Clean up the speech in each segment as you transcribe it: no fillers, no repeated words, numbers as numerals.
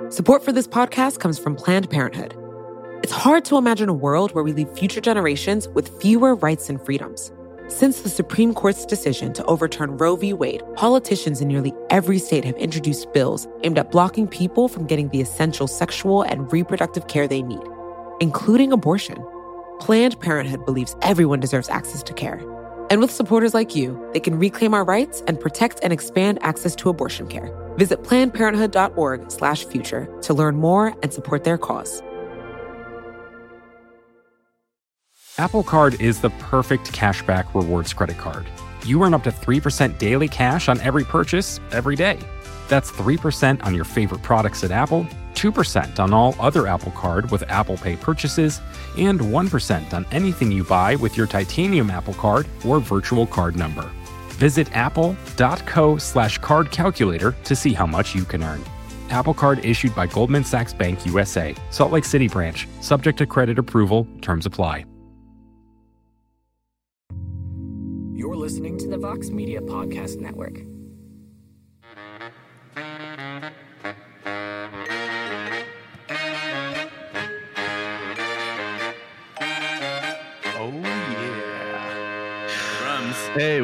Support for this podcast comes from Planned Parenthood. It's hard to imagine a world where we leave future generations with fewer rights and freedoms. Since the Supreme Court's decision to overturn Roe v. Wade, politicians in nearly every state have introduced bills aimed at blocking people from getting the essential sexual and reproductive care they need, including abortion. Planned Parenthood believes everyone deserves access to care. And with supporters like you, they can reclaim our rights and protect and expand access to abortion care. Visit PlannedParenthood.org/future to learn more and support their cause. Apple Card is the perfect cashback rewards credit card. You earn up to 3% daily cash on every purchase every day. That's 3% on your favorite products at Apple, 2% on all other Apple Card with Apple Pay purchases, and 1% on anything you buy with your titanium Apple Card or virtual card number. Visit apple.co/card calculator to see how much you can earn. Apple Card issued by Goldman Sachs Bank USA, Salt Lake City branch, subject to credit approval, terms apply. You're listening to the Vox Media Podcast Network. Oh, yeah. Drums. Hey.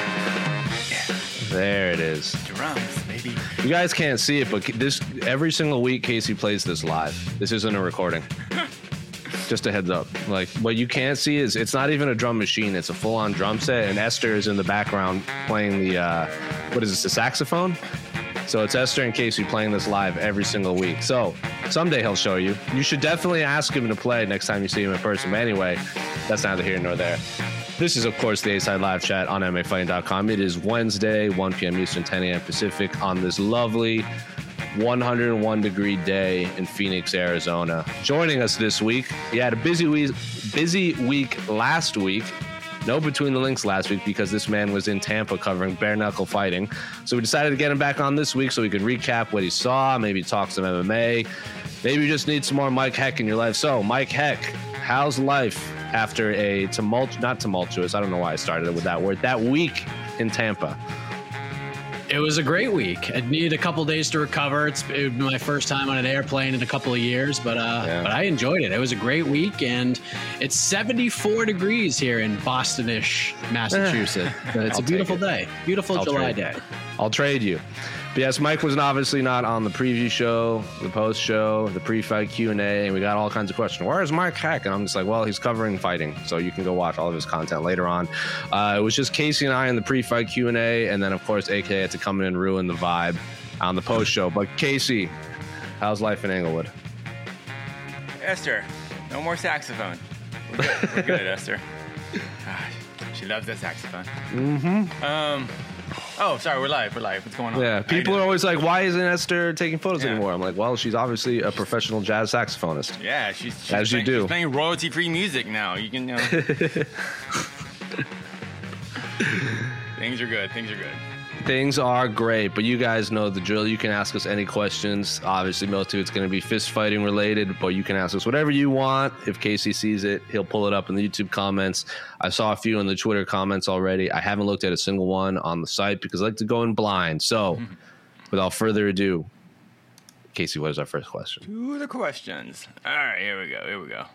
There it is. Drums, baby. You guys can't see it, but this every single week Casey plays this live. This isn't a recording. Just a heads up. Like, what you can't see is it's not even a drum machine. It's a full-on drum set, and Esther is in the background playing the, what is this, the saxophone? So it's Esther and Casey playing this live every single week. So someday he'll show you. You should definitely ask him to play next time you see him in person. But anyway, that's neither here nor there. This is, of course, the A-Side Live Chat on MMAfighting.com. It is Wednesday, 1 p.m. Eastern, 10 a.m. Pacific on this lovely 101-degree day in Phoenix, Arizona. Joining us this week, he had a busy week last week. No Between the Links last week because this man was in Tampa covering bare knuckle fighting. So we decided to get him back on this week so we could recap what he saw, maybe talk some MMA. Maybe you just need some more Mike Heck in your life. So, Mike Heck, how's life after a not tumultuous, I don't know why I started with that word, that week in Tampa? It was a great week. I needed a couple days to recover. It would be my first time on an airplane in a couple of years, but I enjoyed it. It was a great week, and it's 74 degrees here in Boston-ish, Massachusetts. It's a beautiful day. Beautiful July day. I'll trade you. But yes, Mike was obviously not on the preview show, the post show, the pre-fight Q&A, and we got all kinds of questions. Where is Mike Heck? And I'm just like, well, he's covering fighting, so you can go watch all of his content later on. It was just Casey and I in the pre-fight Q&A, and then, of course, AK had to come in and ruin the vibe on the post show. But Casey, how's life in Englewood? Esther, no more saxophone. We're good, Esther. She loves that saxophone. Mm-hmm. Oh, sorry, we're live. What's going on? Yeah, people are always like, why isn't Esther taking photos anymore? I'm like, well, she's obviously a professional jazz saxophonist. Yeah, she's she's playing royalty-free music now. You can, Things are good. Things are great, but you guys know the drill. You can ask us any questions. Obviously, most of it's going to be fist fighting related, but you can ask us whatever you want. If Casey sees it, he'll pull it up in the YouTube comments. I saw a few in the Twitter comments already. I haven't looked at a single one on the site because I like to go in blind. So, without further ado, Casey, what is our first question? To the questions. All right, here we go.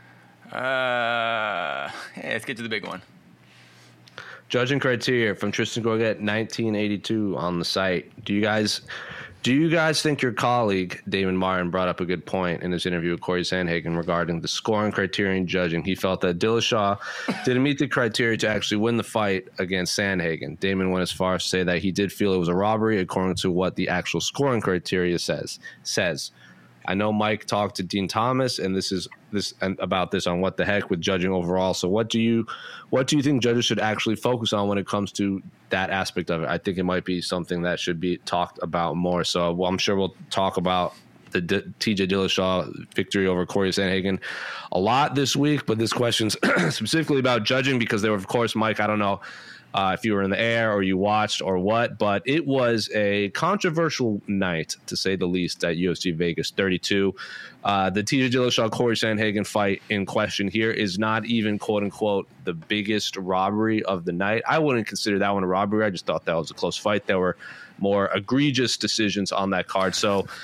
Hey, let's get to the big one. Judging criteria from Tristan Gorget, 1982 on the site. Do you guys think your colleague Damon Martin brought up a good point in his interview with Corey Sandhagen regarding the scoring criterion judging? He felt that Dillashaw didn't meet the criteria to actually win the fight against Sandhagen. Damon went as far as to say that he did feel it was a robbery according to what the actual scoring criteria says. I know Mike talked to Dean Thomas and about this on What the Heck with judging overall. So what do you think judges should actually focus on when it comes to that aspect of it? I think it might be something that should be talked about more. So I'm sure we'll talk about the TJ Dillashaw victory over Corey Sandhagen a lot this week, but this question's specifically about judging because there were, of course, Mike, I don't know if you were in the air or you watched or what, but it was a controversial night, to say the least, at UFC Vegas 32. The TJ Dillashaw Corey Sandhagen fight in question here is not even, quote unquote, the biggest robbery of the night. I wouldn't consider that one a robbery. I just thought that was a close fight. There were more egregious decisions on that card. So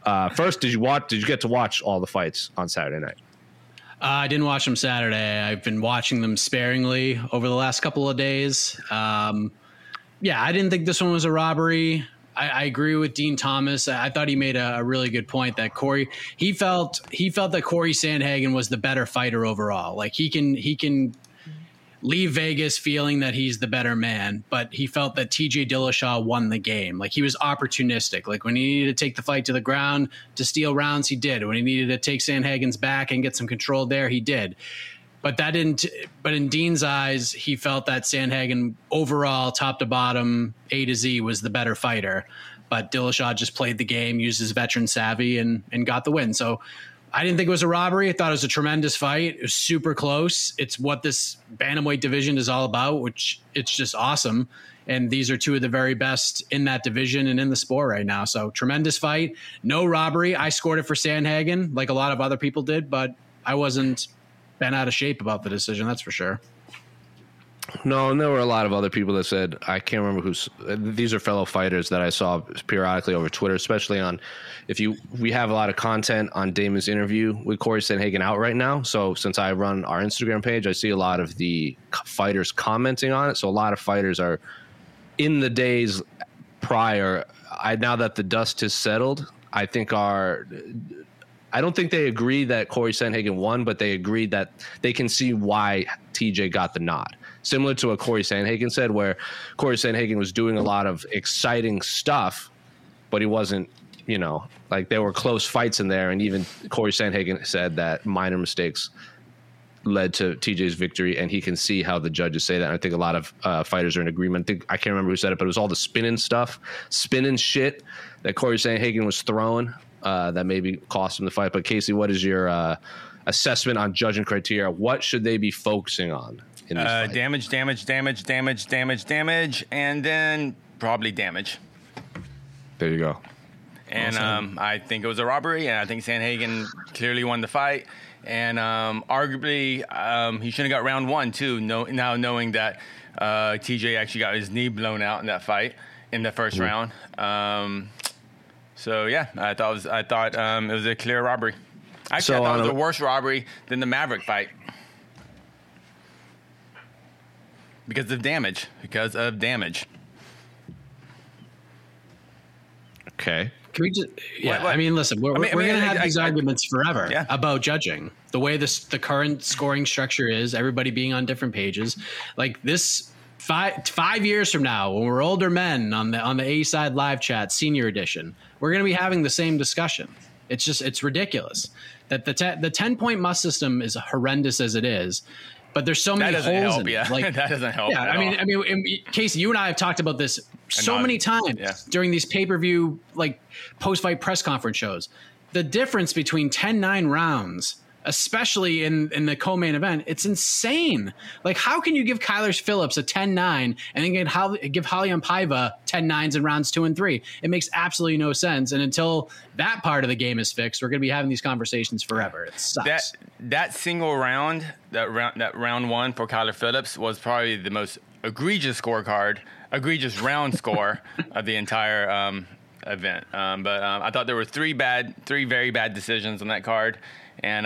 First, did you get to watch all the fights on Saturday night? I didn't watch them Saturday. I've been watching them sparingly over the last couple of days. I didn't think this one was a robbery. I agree with Dean Thomas. I thought he made a really good point that he felt that Corey Sandhagen was the better fighter overall. Like he can leave Vegas feeling that he's the better man, but he felt that TJ Dillashaw won the game. Like he was opportunistic. Like when he needed to take the fight to the ground to steal rounds, he did. When he needed to take Sandhagen's back and get some control there, he did. But in Dean's eyes, he felt that Sandhagen overall, top to bottom, A to Z, was the better fighter. But Dillashaw just played the game, used his veteran savvy, and got the win. So I didn't think it was a robbery. I thought it was a tremendous fight. It was super close. It's what this bantamweight division is all about, which it's just awesome. And these are two of the very best in that division and in the sport right now. So tremendous fight. No robbery. I scored it for Sandhagen like a lot of other people did, but I wasn't bent out of shape about the decision, that's for sure. No, and there were a lot of other people that said, I can't remember these are fellow fighters that I saw periodically over Twitter, especially we have a lot of content on Damon's interview with Corey Sandhagen out right now. So since I run our Instagram page, I see a lot of the fighters commenting on it. So a lot of fighters are in the days prior. Now that the dust has settled, I don't think they agree that Corey Sandhagen won, but they agreed that they can see why TJ got the nod. Similar to what Corey Sandhagen said, where Corey Sandhagen was doing a lot of exciting stuff, but he wasn't, there were close fights in there. And even Corey Sandhagen said that minor mistakes led to TJ's victory, and he can see how the judges say that. And I think a lot of fighters are in agreement. I can't remember who said it, but it was all the spinning shit that Corey Sandhagen was throwing. That maybe cost him the fight. But Casey, what is your assessment on judging criteria? What should they be focusing on in this fight? Damage, and then probably damage. There you go. And awesome. I think it was a robbery, and I think Sandhagen clearly won the fight. And arguably, he should have got round one too. Now knowing that TJ actually got his knee blown out in that fight in the first round. So yeah, I thought it was a clear robbery. Actually, I thought it was a worse robbery than the Maverick fight because of damage. Okay. Can we just? Yeah, what? I mean, listen, we're going to have these arguments forever about judging. The way the current scoring structure is, everybody being on different pages, like this. 5 years from now, when we're older men on the A Side live chat senior edition, we're going to be having the same discussion. It's ridiculous that the 10-point must system is horrendous as it is, but there's so many holes in it. Like, that doesn't help. Yeah, I mean, Casey, you and I have talked about this many times during these pay-per-view like post-fight press conference shows. The difference between 10-9 rounds, especially in the co-main event, it's insane. Like, how can you give Kyler Phillips a 10-9 and then give Raulian Paiva 10-9s in rounds 2 and 3? It makes absolutely no sense. And until that part of the game is fixed, we're going to be having these conversations forever. It sucks. That single round, that round one for Kyler Phillips was probably the most egregious round score of the entire event. But I thought there were three very bad decisions on that card. And,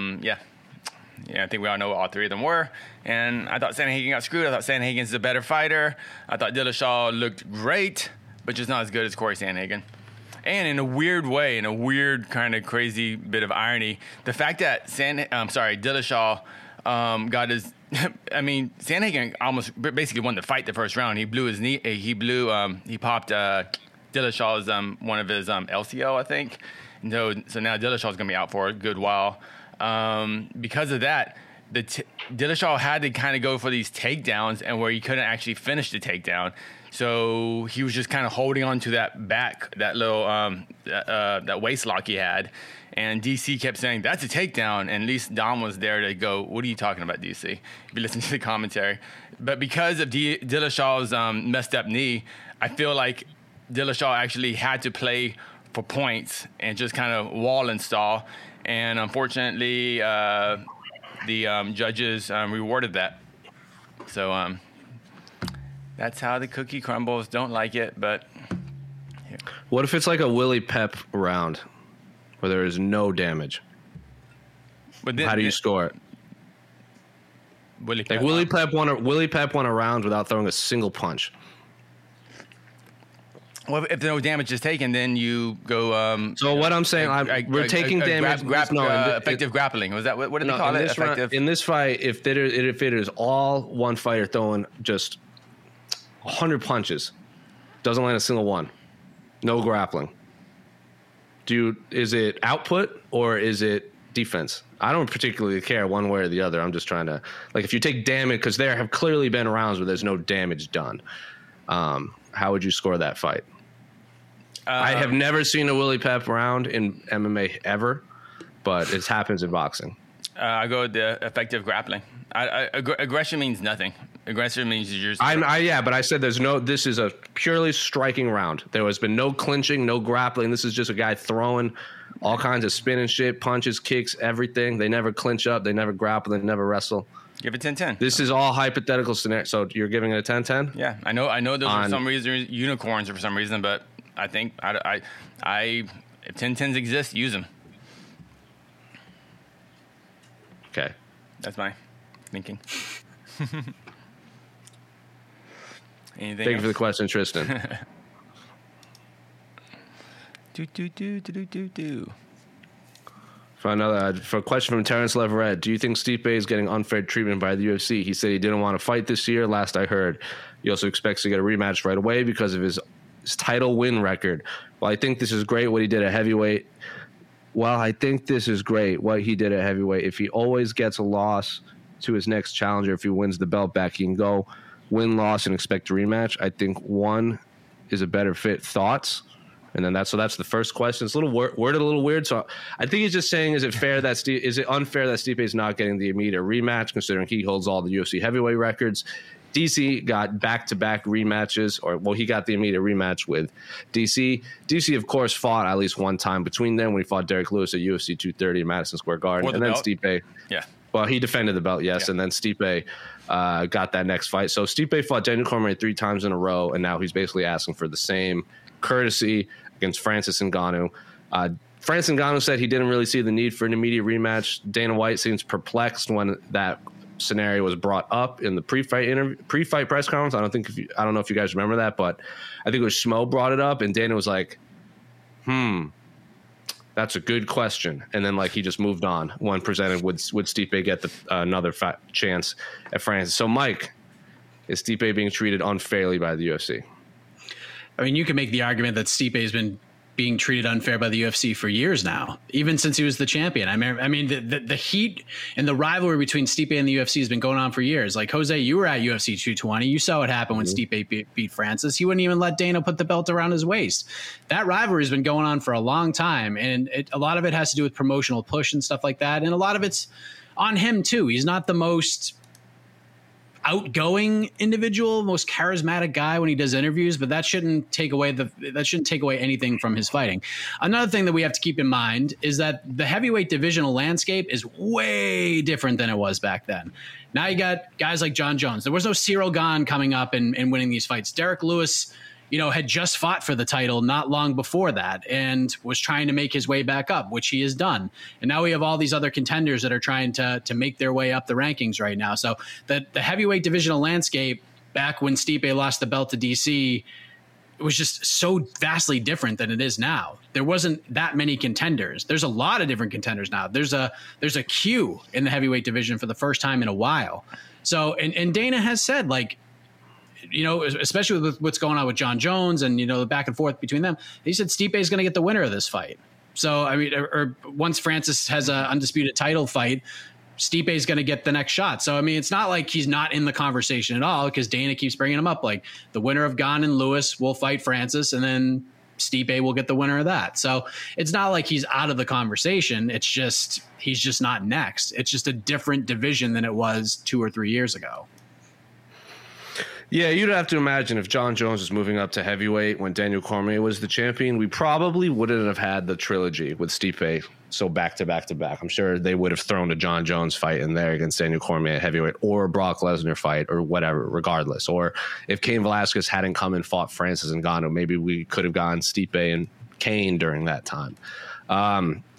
I think we all know what all three of them were. And I thought Sandhagen got screwed. I thought Sandhagen's a better fighter. I thought Dillashaw looked great, but just not as good as Corey Sandhagen. And in a weird way, in a weird kind of crazy bit of irony, the fact that Dillashaw got his – I mean, Sandhagen almost basically won the fight the first round. He blew his knee – he popped Dillashaw's one of his LCL, I think. So now Dillashaw's going to be out for a good while. Because of that, Dillashaw had to kind of go for these takedowns and where he couldn't actually finish the takedown. So he was just kind of holding on to that little that waist lock he had. And DC kept saying, that's a takedown. And at least Dom was there to go, what are you talking about, DC? If you listen to the commentary. But because of Dillashaw's messed up knee, I feel like Dillashaw actually had to play for points and just kind of wall and stall. And unfortunately, the judges rewarded that. So that's how the cookie crumbles. Don't like it, but... What if it's like a Willie Pep round? where there is no damage. But then, how do you score it? Willie Pep won a round without throwing a single punch. Well, if no damage is taken, then you go. So what I'm saying, we're taking damage. Effective grappling. Was that what did they call it? Effective. In this fight, if it is all one fighter throwing just 100 punches, doesn't land a single one, no grappling. Is it output or is it defense? I don't particularly care one way or the other. I'm just trying to, like, if you take damage, because there have clearly been rounds where there's no damage done. How would you score that fight? I have never seen a Willie Pep round in MMA ever, but it happens in boxing. I go with the effective grappling. Aggression means nothing. Aggression means you're just... but I said this is a purely striking round. There has been no clinching, no grappling. This is just a guy throwing all kinds of spin and shit, punches, kicks, everything. They never clinch up. They never grapple. They never wrestle. Give it 10-10. This is all hypothetical scenario. So you're giving it a 10-10? Yeah, I know those for some reason unicorns for some reason, but I think if 10-10s exist, use them. Okay. That's my thinking. Anything Thank you for the question, Tristan. For a question from Terrence Leverett, do you think Stipe is getting unfair treatment by the UFC? He said he didn't want to fight this year, last I heard. He also expects to get a rematch right away because of his title win record. Well, I think this is great what he did at heavyweight. If he always gets a loss to his next challenger, if he wins the belt back, he can go win-loss and expect a rematch. I think one is a better fit. Thoughts? And then that's the first question. It's a little worded a little weird. So I think he's just saying, is it unfair that Stipe is not getting the immediate rematch, considering he holds all the UFC heavyweight records? DC got back-to-back rematches, he got the immediate rematch with DC. DC, of course, fought at least one time between them when he fought Derek Lewis at UFC 230 in Madison Square Garden. And then Stipe. Yeah. Well, he defended the belt, yes, and then Stipe got that next fight. So Stipe fought Daniel Cormier 3 times in a row, and now he's basically asking for the same courtesy against Francis Ngannou. Francis Ngannou said he didn't really see the need for an immediate rematch. Dana White seems perplexed when that scenario was brought up in the pre-fight press conference. I don't know if you guys remember that, but I think it was Schmo brought it up, and Dana was like, that's a good question. And then he just moved on when presented would Stipe get another chance at Francis. So Mike, is Stipe being treated unfairly by the UFC? I mean, you can make the argument that Stipe has been being treated unfair by the UFC for years now, even since he was the champion. I mean, the heat and the rivalry between Stipe and the UFC has been going on for years. Like, Jose, you were at UFC 220. You saw what happened when Stipe beat Francis. He wouldn't even let Dana put the belt around his waist. That rivalry has been going on for a long time, and a lot of it has to do with promotional push and stuff like that, and a lot of it's on him too. He's not the most outgoing individual, most charismatic guy when he does interviews, but that shouldn't take away anything from his fighting. Another thing that we have to keep in mind is that the heavyweight divisional landscape is way different than it was back then. Now you got guys like John Jones. There was no Cyril Gane coming up and winning these fights. Derek Lewis, had just fought for the title not long before that and was trying to make his way back up, which he has done. And now we have all these other contenders that are trying to make their way up the rankings right now. So the heavyweight divisional landscape back when Stipe lost the belt to DC, it was just so vastly different than it is now. There wasn't that many contenders. There's a lot of different contenders now. There's a queue in the heavyweight division for the first time in a while. So, and Dana has said, especially with what's going on with John Jones and, the back and forth between them, he said Stipe is going to get the winner of this fight. So, I mean, or once Francis has an undisputed title fight, Stipe is going to get the next shot. So, I mean, it's not like he's not in the conversation at all, because Dana keeps bringing him up. Like, the winner of Gane and Lewis will fight Francis, and then Stipe will get the winner of that. So it's not like he's out of the conversation. It's just, he's just not next. It's just a different division than it was 2 or 3 years ago. Yeah, you'd have to imagine if John Jones was moving up to heavyweight when Daniel Cormier was the champion, we probably wouldn't have had the trilogy with Stipe so back to back to back. I'm sure they would have thrown a John Jones fight in there against Daniel Cormier at heavyweight, or a Brock Lesnar fight, or whatever, regardless. Or if Cain Velasquez hadn't come and fought Francis Ngannou, maybe we could have gone Stipe and Cain during that time.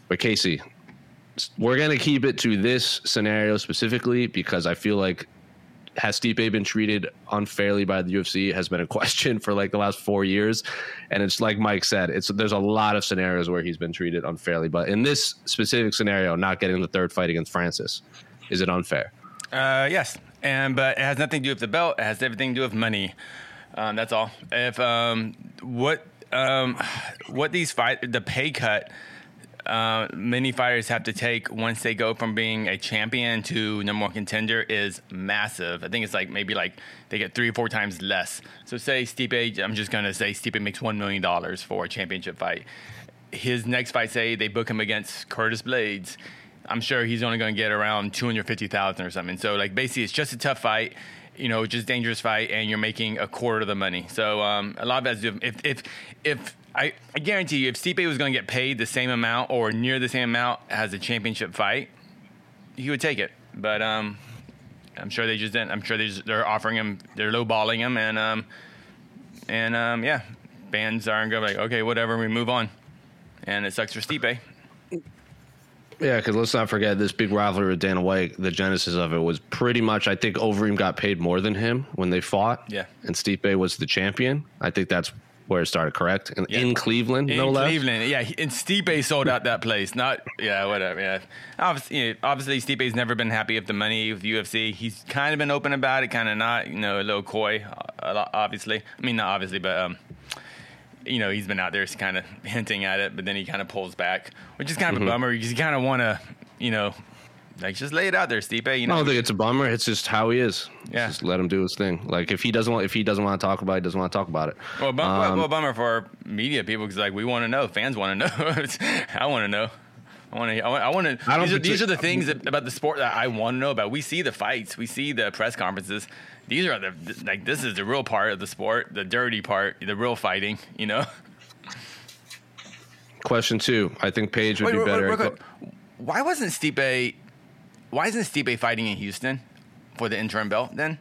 But Casey, we're going to keep it to this scenario specifically because I feel like has Stipe been treated unfairly by the UFC has been a question for like the last 4 years. And it's like Mike said, there's a lot of scenarios where he's been treated unfairly. But in this specific scenario, not getting the third fight against Francis, is it unfair? Yes. But it has nothing to do with the belt. It has everything to do with money. That's all. If what these the pay cut many fighters have to take once they go from being a champion to number one contender is massive. I think it's maybe they get 3 or 4 times less. So say Stipe, I'm just going to say Stipe makes $1 million for a championship fight. His next fight, say they book him against Curtis Blades, I'm sure he's only going to get around $250,000 or something. So basically it's just a tough fight, just dangerous fight, and you're making a quarter of the money. So a lot of that has to do if I guarantee you, if Stipe was going to get paid the same amount or near the same amount as a championship fight, he would take it. But I'm sure they just didn't. I'm sure they're offering him, they're lowballing him, and yeah, fans aren't going to be like, okay, whatever, we move on. And it sucks for Stipe. Yeah, because let's not forget this big rivalry with Dana White. The genesis of it was pretty much, I think, Overeem got paid more than him when they fought. Yeah, and Stipe was the champion. I think that's where it started, correct? In Cleveland, no less? In Cleveland, yeah. And Stipe sold out that place. Whatever, yeah. Obviously, Stipe's never been happy with the money with UFC. He's kind of been open about it, kind of not, a little coy, obviously. I mean, not obviously, but, he's been out there kind of hinting at it, but then he kind of pulls back, which is kind of a bummer because you kind of want to, just lay it out there, Stipe. I don't think it's a bummer. It's just how he is. Yeah. Just let him do his thing. Like if he doesn't want to talk about it, he doesn't want to talk about it. Well, bummer for media people because we want to know. Fans want to know. I want to know. I want to. These are the things about the sport that I want to know about. We see the fights. We see the press conferences. These are this is the real part of the sport, the dirty part, the real fighting. Question 2. I think Paige would be better. Why isn't Stipe fighting in Houston for the interim belt then?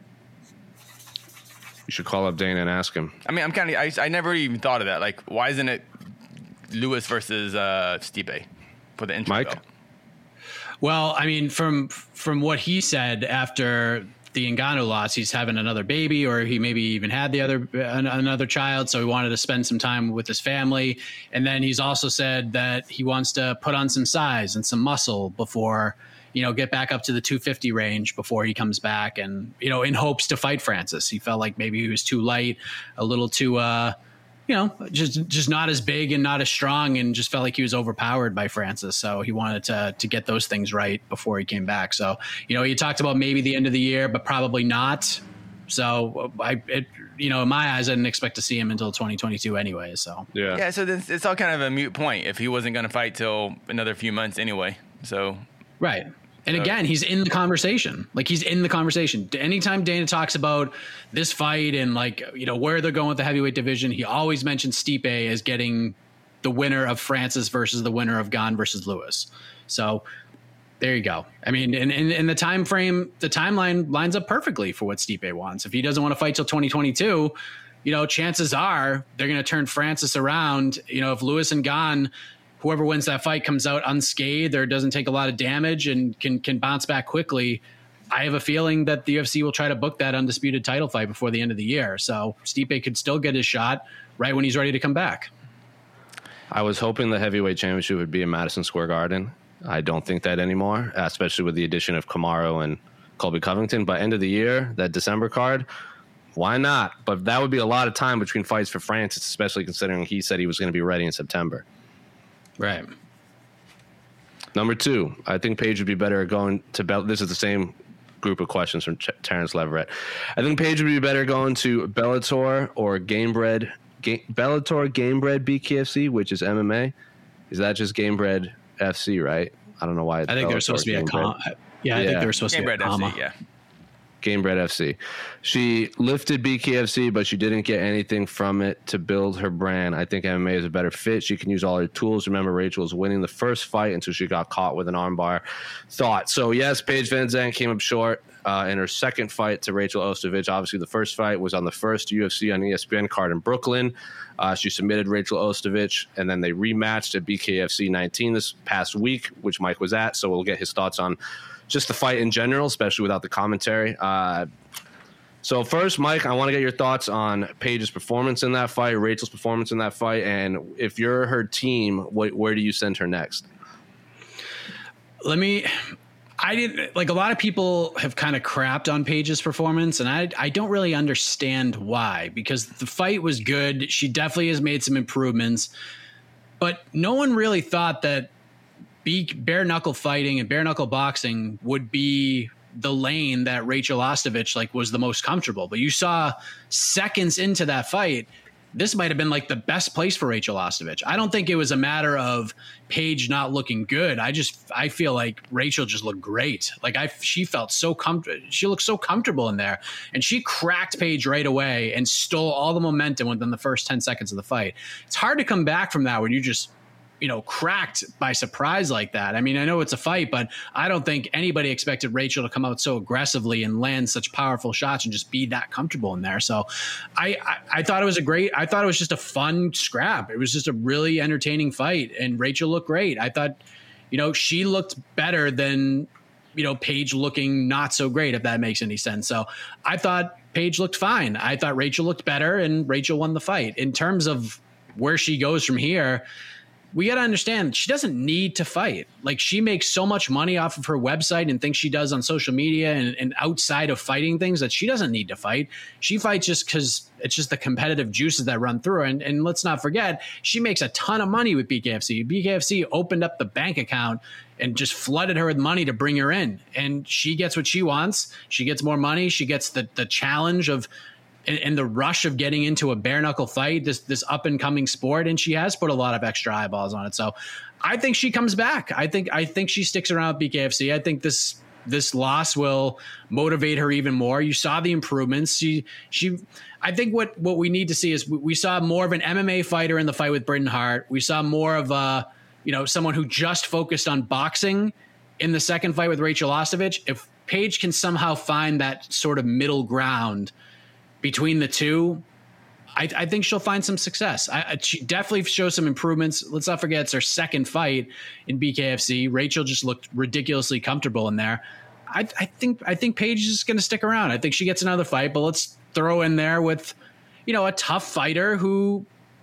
You should call up Dana and ask him. I mean, I never even thought of that. Why isn't it Lewis versus Stipe for the interim belt? Well, I mean, from what he said after the Ngannou loss, he's having another baby, or he maybe even had another child, so he wanted to spend some time with his family. And then he's also said that he wants to put on some size and some muscle before, get back up to the 250 range before he comes back, and in hopes to fight Francis. He felt like maybe he was too light, a little too just not as big and not as strong, and just felt like he was overpowered by Francis. So he wanted to get those things right before he came back. So, he talked about maybe the end of the year, but probably not. So in my eyes, I didn't expect to see him until 2022 anyway. So, yeah. So then it's all kind of a moot point if he wasn't going to fight till another few months anyway. So, right. And again, he's in the conversation. He's in the conversation. Anytime Dana talks about this fight and where they're going with the heavyweight division, he always mentions Stipe as getting the winner of Francis versus the winner of Gane versus Lewis. So there you go. I mean, in the time frame, the timeline lines up perfectly for what Stipe wants. If he doesn't want to fight till 2022, chances are they're going to turn Francis around. If Lewis and Gane, whoever wins that fight comes out unscathed or doesn't take a lot of damage and can bounce back quickly, I have a feeling that the UFC will try to book that undisputed title fight before the end of the year. So Stipe could still get his shot right when he's ready to come back. I was hoping the heavyweight championship would be in Madison Square Garden. I don't think that anymore, especially with the addition of Kamaru and Colby Covington. But end of the year, that December card, why not? But that would be a lot of time between fights for Francis, especially considering he said he was going to be ready in September. Right. Number 2, I think Paige would be better at going to this is the same group of questions from Terrence Leverett. I think Paige would be better going to Bellator or Gamebred BKFC, which is MMA. Is that just Gamebred FC, right? I don't know why. I think they're supposed to be a comma. I think they're supposed to be a comma. Yeah. Gamebred FC. She lifted BKFC, but she didn't get anything from it to build her brand. I think MMA is a better fit. She can use all her tools. Remember, Rachel was winning the first fight until she got caught with an armbar. Thought. So, yes, Paige VanZant came up short in her second fight to Rachel Ostovich. Obviously, the first fight was on the first UFC on ESPN card in Brooklyn. She submitted Rachel Ostovich, and then they rematched at BKFC 19 this past week, which Mike was at. So we'll get his thoughts on just the fight in general, especially without the commentary. So first, Mike, I want to get your thoughts on Paige's performance in that fight, Rachel's performance in that fight, and if you're her team, where do you send her next? I didn't like, a lot of people have kind of crapped on Paige's performance, and I don't really understand why, because the fight was good. She definitely has made some improvements, but no one really thought that bare knuckle fighting and bare knuckle boxing would be the lane that Rachel Ostovich was the most comfortable. But you saw seconds into that fight, this might have been the best place for Rachel Ostovich. I don't think it was a matter of Paige not looking good. I feel like Rachel just looked great. She felt so comfortable. She looked so comfortable in there, and she cracked Paige right away and stole all the momentum within the first 10 seconds of the fight. It's hard to come back from that when you just, cracked by surprise like that. I mean, I know it's a fight, but I don't think anybody expected Rachel to come out so aggressively and land such powerful shots and just be that comfortable in there. So I thought it was I thought it was just a fun scrap. It was just a really entertaining fight, and Rachel looked great. I thought, she looked better than, Paige looking not so great, if that makes any sense. So I thought Paige looked fine. I thought Rachel looked better, and Rachel won the fight. In terms of where she goes from here, we got to understand she doesn't need to fight. She makes so much money off of her website and things she does on social media and outside of fighting things that she doesn't need to fight. She fights just because it's just the competitive juices that run through her. And let's not forget, she makes a ton of money with BKFC. BKFC opened up the bank account and just flooded her with money to bring her in. And she gets what she wants. She gets more money. She gets the challenge of and the rush of getting into a bare knuckle fight, this up and coming sport, and she has put a lot of extra eyeballs on it. So I think she comes back. I think she sticks around with BKFC. I think this loss will motivate her even more. You saw the improvements. I think what we need to see is we saw more of an MMA fighter in the fight with Britain Hart. We saw more of someone who just focused on boxing in the second fight with Rachel Ostovich. If Paige can somehow find that sort of middle ground between the two, I think she'll find some success. She definitely shows some improvements. Let's not forget, it's her second fight in BKFC. Rachel just looked ridiculously comfortable in there. I think Paige is going to stick around. I think she gets another fight, but let's throw in there with, a tough fighter who,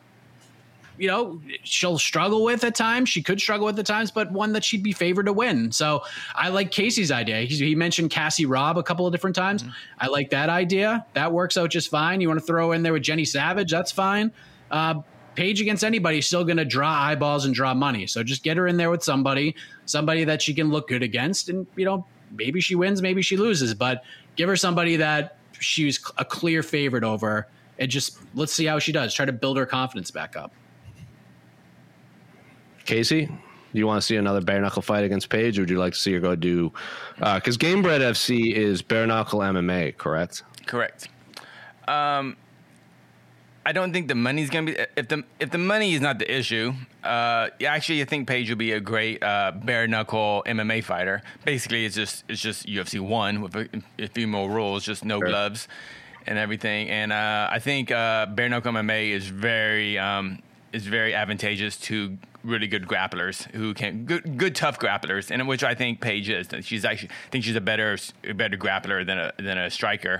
she'll struggle with at times. She could struggle with at times, but one that she'd be favored to win. So I like Casey's idea. He mentioned Cassie Robb a couple of different times. Mm-hmm. I like that idea. That works out just fine. You want to throw in there with Jenny Savage? That's fine. Paige against anybody is still going to draw eyeballs and draw money. So just get her in there with somebody that she can look good against. And, maybe she wins, maybe she loses, but give her somebody that she's a clear favorite over, and just let's see how she does. Try to build her confidence back up. Casey, do you want to see another bare knuckle fight against Paige, or would you like to see her go do? Because Gamebred FC is bare knuckle MMA, correct? Correct. I don't think the money's gonna be. If the money is not the issue, actually, I think Paige will be a great bare knuckle MMA fighter. Basically, it's just UFC 1 with a few more rules, just no gloves and everything. And I think bare knuckle MMA is very advantageous to really good grapplers who can good tough grapplers, and which I think Paige is. She's a better grappler than a striker.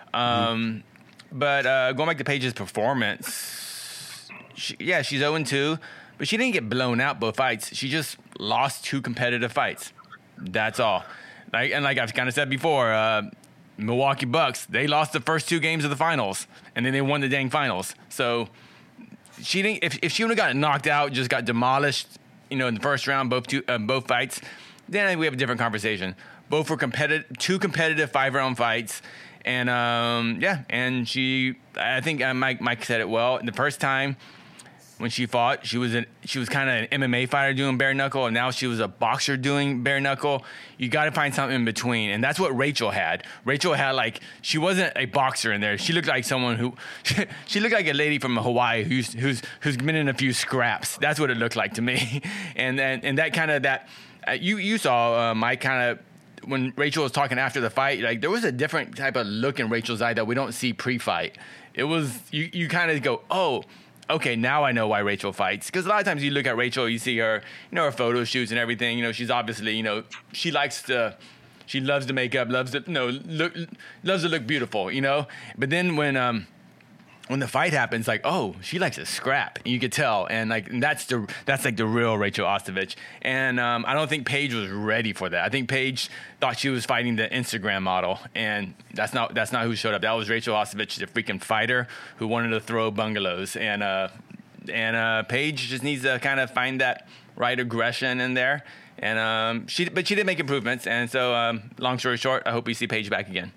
But going back to Paige's performance, she's 0-2, but she didn't get blown out both fights. She just lost 2 competitive fights. That's all. Like I've kind of said before, Milwaukee Bucks, they lost the first 2 games of the finals, and then they won the dang finals. So she didn't. If she would have gotten knocked out, just got demolished, in the first round, both fights, then I think we have a different conversation. Both were 2 competitive 5-round fights. And and I think Mike said it well. The first time when she fought. She was kind of an MMA fighter doing bare knuckle, and now she was a boxer doing bare knuckle. You got to find something in between, and that's what Rachel had. Rachel had like she wasn't a boxer in there. She looked like someone who she looked like a lady from Hawaii who's been in a few scraps. That's what it looked like to me, and that kind of that you saw Mike kind of. When Rachel was talking after the fight, like there was a different type of look in Rachel's eye that we don't see pre-fight. It was you kind of go, oh, okay, now I know why Rachel fights. Because a lot of times you look at Rachel, you see her, her photo shoots and everything. She's obviously, she loves the makeup, loves to look beautiful, But then when the fight happens, like, oh, she likes to scrap. You could tell, and that's like the real Rachel Ostovich. And I don't think Paige was ready for that. I think Paige thought she was fighting the Instagram model, and that's not who showed up. That was Rachel Ostovich, the freaking fighter who wanted to throw bungalows. And Paige just needs to kind of find that right aggression in there. And she did make improvements. And so, long story short, I hope we see Paige back again.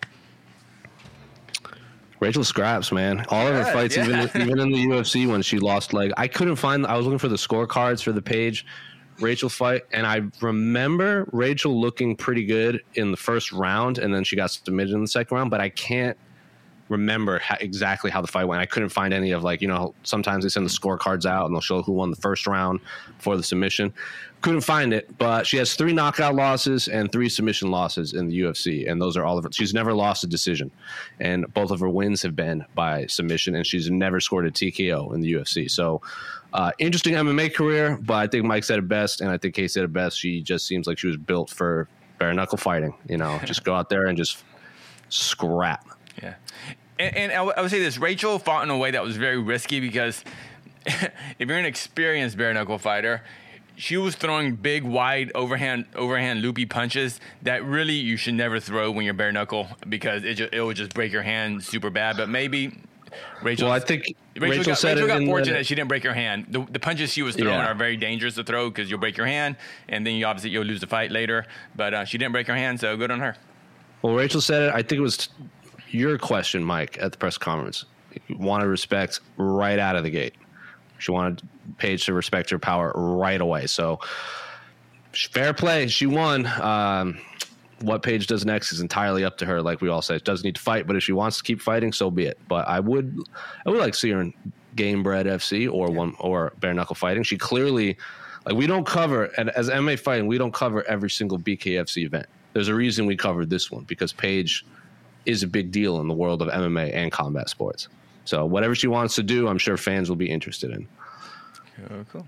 Rachel scraps, man. All of her fights, even in the UFC when she lost leg. I was looking for the scorecards for the Paige Rachel fight, and I remember Rachel looking pretty good in the first round, and then she got submitted in the second round, but I can't remember exactly how the fight went. I couldn't find any of sometimes they send the scorecards out and they'll show who won the first round for the submission. Couldn't find it, but she has 3 knockout losses and 3 submission losses in the UFC, and those are all of her. She's never lost a decision, and both of her wins have been by submission, and she's never scored a TKO in the UFC. So interesting MMA career, but I think Mike said it best, and I think Kay said it best. She just seems like she was built for bare knuckle fighting. Just go out there and just scrap. Yeah. And I would say this, Rachel fought in a way that was very risky because if you're an experienced bare knuckle fighter, she was throwing big, wide, overhand loopy punches that really you should never throw when you're bare knuckle because it would just break your hand super bad. But maybe Rachel. Well, I think Rachel got fortunate she didn't break her hand. The punches she was throwing are very dangerous to throw because you'll break your hand, and then you'll lose the fight later. But she didn't break her hand, so good on her. Well, Rachel said it. I think it was your question, Mike, at the press conference. You wanted respect right out of the gate. She wanted Paige to respect her power right away. So fair play. She won. What Paige does next is entirely up to her. Like we all say, she doesn't need to fight, but if she wants to keep fighting, so be it. But I would like to see her in Game Bred FC or bare knuckle fighting. She clearly, we don't cover, and as MMA fighting, we don't cover every single BKFC event. There's a reason we covered this one because Paige is a big deal in the world of MMA and combat sports. So whatever she wants to do, I'm sure fans will be interested in. Cool.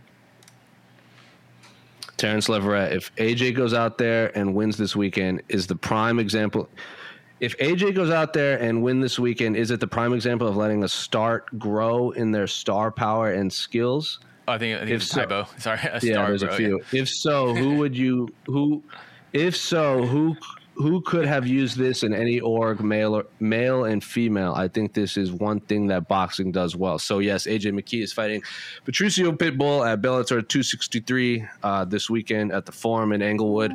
Terrence Leverett, if AJ goes out there and wins this weekend, is the prime example. If AJ goes out there and win this weekend, is it the prime example of letting a start grow in their star power and skills? Oh, I think it's a typo. Sorry, there's a few. Yeah. If so, who could have used this in any org, male and female? I think this is one thing that boxing does well. So, yes, AJ McKee is fighting Patricio Pitbull at Bellator 263 this weekend at the Forum in Englewood.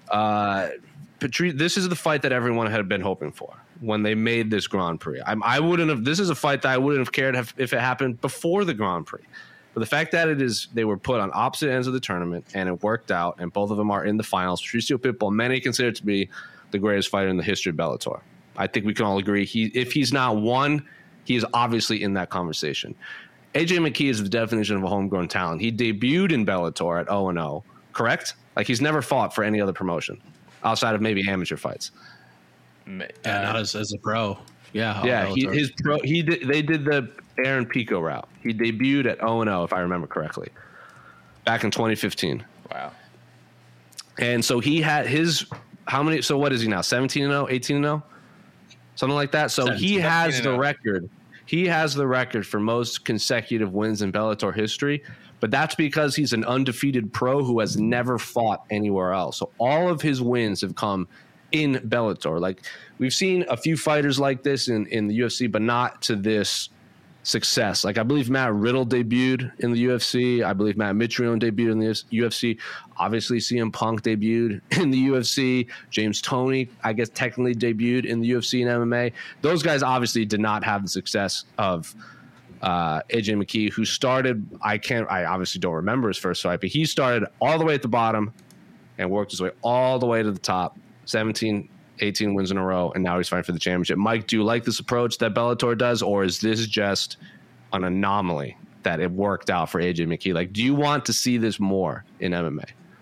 This is the fight that everyone had been hoping for when they made this Grand Prix. This is a fight that I wouldn't have cared if it happened before the Grand Prix. But the fact that they were put on opposite ends of the tournament and it worked out, and both of them are in the finals. Patricio Pitbull, many consider to be the greatest fighter in the history of Bellator. I think we can all agree. If he's not one, he is obviously in that conversation. AJ McKee is the definition of a homegrown talent. He debuted in Bellator at 0-0, correct? He's never fought for any other promotion outside of maybe amateur fights. Not as a pro. Yeah. They did the Aaron Pico route. He debuted at 0-0, if I remember correctly, back in 2015. Wow. And so he had his how many? So what is he now? 17-0, 18-0, something like that. So he has the record. He has the record for most consecutive wins in Bellator history, but that's because he's an undefeated pro who has never fought anywhere else. So all of his wins have come in Bellator. We've seen a few fighters like this in the UFC, but not to this success. I believe Matt Riddle debuted in the UFC. I believe Matt Mitrione debuted in the UFC. Obviously, CM Punk debuted in the UFC. James Toney, I guess, technically debuted in the UFC and MMA. Those guys obviously did not have the success of AJ McKee, who started, I obviously don't remember his first fight, but he started all the way at the bottom and worked his way all the way to the top, 17, 18 wins in a row, and now he's fighting for the championship. Mike, do you like this approach that Bellator does, or is this just an anomaly that it worked out for AJ McKee? Like, do you want to see this more in MMA?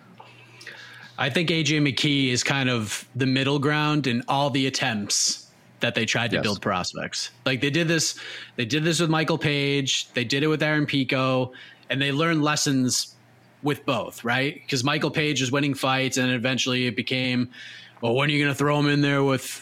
I think AJ McKee is kind of the middle ground in all the attempts that they tried to build prospects. Like they did this with Michael Page, they did it with Aaron Pico, and they learned lessons with both, right? Because Michael Page was winning fights, and eventually it became, well, when are you going to throw him in there with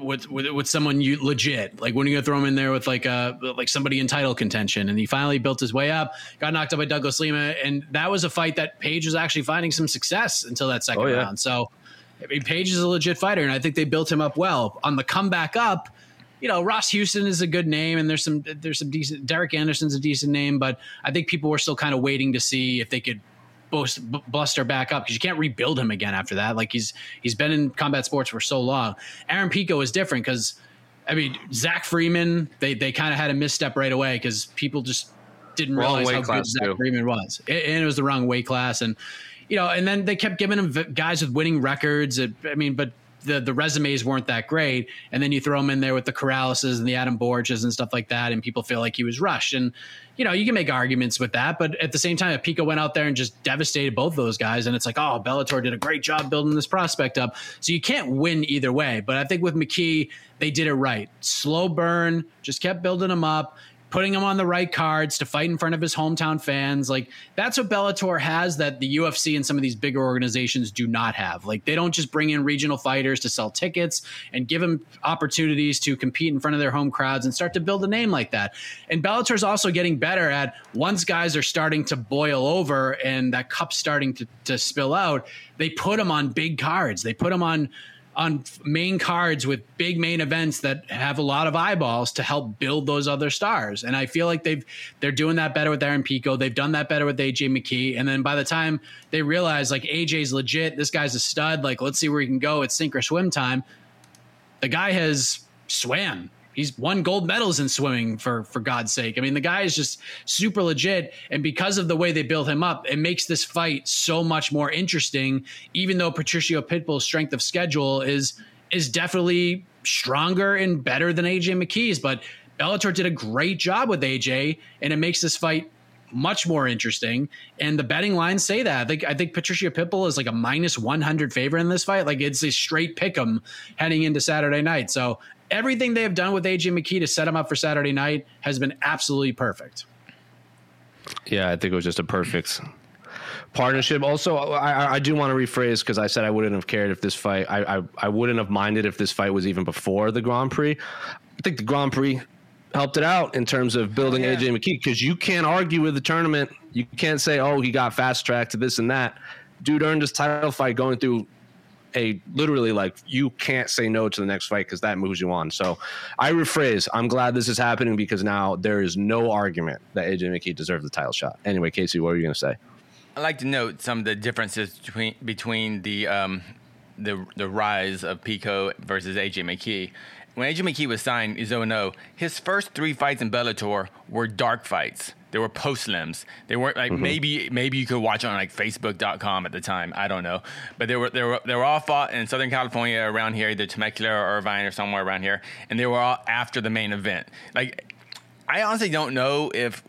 someone you legit? Like when are you going to throw him in there with like somebody in title contention? And he finally built his way up, got knocked out by Douglas Lima, and that was a fight that Page was actually finding some success until that second round. So I mean, Page is a legit fighter, and I think they built him up well. On the comeback up, Ross Houston is a good name, and there's some decent. Derek Anderson's a decent name, but I think people were still kind of waiting to see if they could bluster back up, because you can't rebuild him again after that. Like he's been in combat sports for so long. Aaron Pico is different because, I mean, Zach Freeman, they kind of had a misstep right away because people just didn't realize how good Zach Freeman was. And it was the wrong weight class. And, and then they kept giving him guys with winning records. But the resumes weren't that great. And then you throw him in there with the Corraleses and the Adam Borges and stuff like that, and people feel like he was rushed. And, you can make arguments with that. But at the same time, if Pico went out there and just devastated both those guys, and it's like, oh, Bellator did a great job building this prospect up. So you can't win either way. But I think with McKee, they did it right. Slow burn, just kept building him up, putting him on the right cards to fight in front of his hometown fans. Like that's what Bellator has that the UFC and some of these bigger organizations do not have. Like they don't just bring in regional fighters to sell tickets and give them opportunities to compete in front of their home crowds and start to build a name like that. And Bellator is also getting better at, once guys are starting to boil over and that cup's starting to spill out, they put them on big cards. They put them on main cards with big main events that have a lot of eyeballs to help build those other stars. And I feel like they're doing that better with Aaron Pico. They've done that better with AJ McKee. And then by the time they realize like AJ's legit, this guy's a stud, like let's see where he can go. It's sink or swim time. The guy has swam. He's won gold medals in swimming for God's sake. I mean, the guy is just super legit. And because of the way they built him up, it makes this fight so much more interesting, even though Patricio Pitbull's strength of schedule is definitely stronger and better than AJ McKee's. But Bellator did a great job with AJ, and it makes this fight much more interesting. And the betting lines say that. I think Patricio Pitbull is like a -100 favorite in this fight. Like it's a straight pick 'em heading into Saturday night. So everything they have done with AJ McKee to set him up for Saturday night has been absolutely perfect. Yeah, I think it was just a perfect partnership. Also, I do want to rephrase, because I said I wouldn't have cared if this fight, I wouldn't have minded if this fight was even before the Grand Prix. I think the Grand Prix helped it out in terms of building AJ McKee, because you can't argue with the tournament. You can't say, oh, he got fast tracked to this and that. Dude earned his title fight going through literally like, you can't say no to the next fight because that moves you on. So I rephrase, I'm glad this is happening because now there is no argument that AJ McKee deserves the title shot. Anyway, Casey, what were you going to say? I'd like to note some of the differences between the rise of Pico versus AJ McKee. When AJ McKee was signed, he's 0-0. His first 3 fights in Bellator were dark fights. They were post-limbs. They weren't like maybe you could watch on like Facebook.com at the time. I don't know, but they were all fought in Southern California around here, either Temecula or Irvine or somewhere around here, and they were all after the main event. Like, I honestly don't know if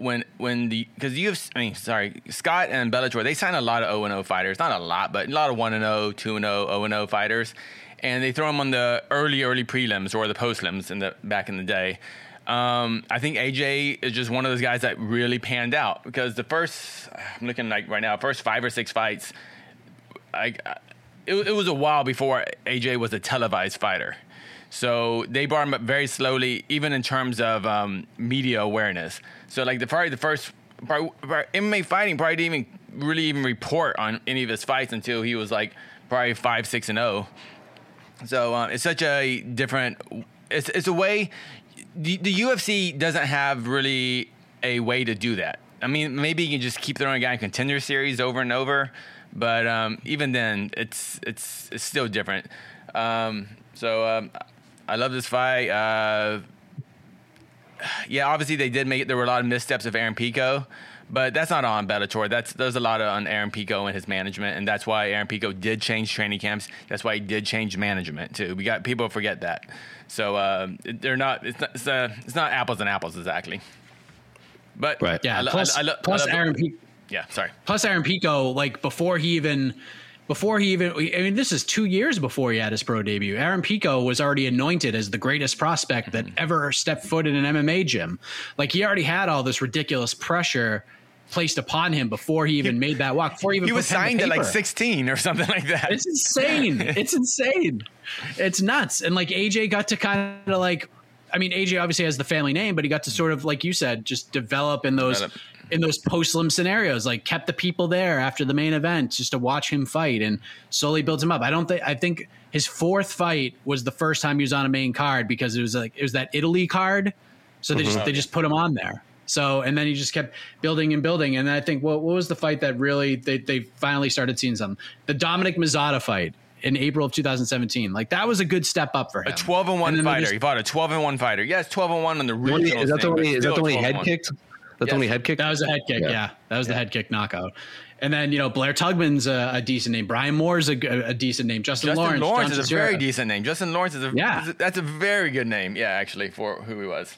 Scott and Bellator, they sign a lot of 0-0 fighters. Not a lot, but a lot of 1-0, 2-0, 0-0 fighters, and they throw them on the early prelims or the post-limbs back in the day. I think AJ is just one of those guys that really panned out, because I'm looking like right now, first 5 or 6 fights, it was a while before AJ was a televised fighter. So they brought him up very slowly, even in terms of media awareness. So like the first MMA fighting probably didn't even report on any of his fights until he was like probably 5-6-0. So it's such a different. It's a way. The UFC doesn't have really a way to do that. I mean, maybe you can just keep throwing a guy in Contender Series over and over, but even then, it's still different. So I love this fight. yeah, obviously they did make it. There were a lot of missteps of Aaron Pico, but that's not on Bellator. There's a lot on Aaron Pico and his management, and that's why Aaron Pico did change training camps. That's why he did change management too. People forget that. So they're not. It's not apples and apples exactly. But right. Yeah. Plus Aaron Pico. Yeah. Sorry. Plus Aaron Pico, like before he even, I mean, this is 2 years before he had his pro debut. Aaron Pico was already anointed as the greatest prospect that ever stepped foot in an MMA gym. Like he already had all this ridiculous pressure placed upon him before he even made that walk. Before he even he was signed at like 16 or something like that. It's insane. It's insane. It's nuts. And like AJ got to kind of like, I mean, AJ obviously has the family name, but he got to sort of, like you said, just develop in those post-Slim scenarios, like kept the people there after the main event just to watch him fight and slowly builds him up. I think his fourth fight was the first time he was on a main card because it was that Italy card. So they just put him on there. So, and then he just kept building and building. And I think, what was the fight that really, they finally started seeing something? The Dominic Mazzata fight in April of 2017. Like that was a good step up for him. A 12-1 fighter. He fought a 12-1 fighter. Yes, 12-1 on the regional. Is that the one he head kicked? That's only head kick? That was a head kick, yeah. That was the head kick knockout. And then, Blair Tugman's a decent name. Brian Moore's a decent name. Justin Lawrence is a very decent name. Justin Lawrence that's a very good name, actually, for who he was.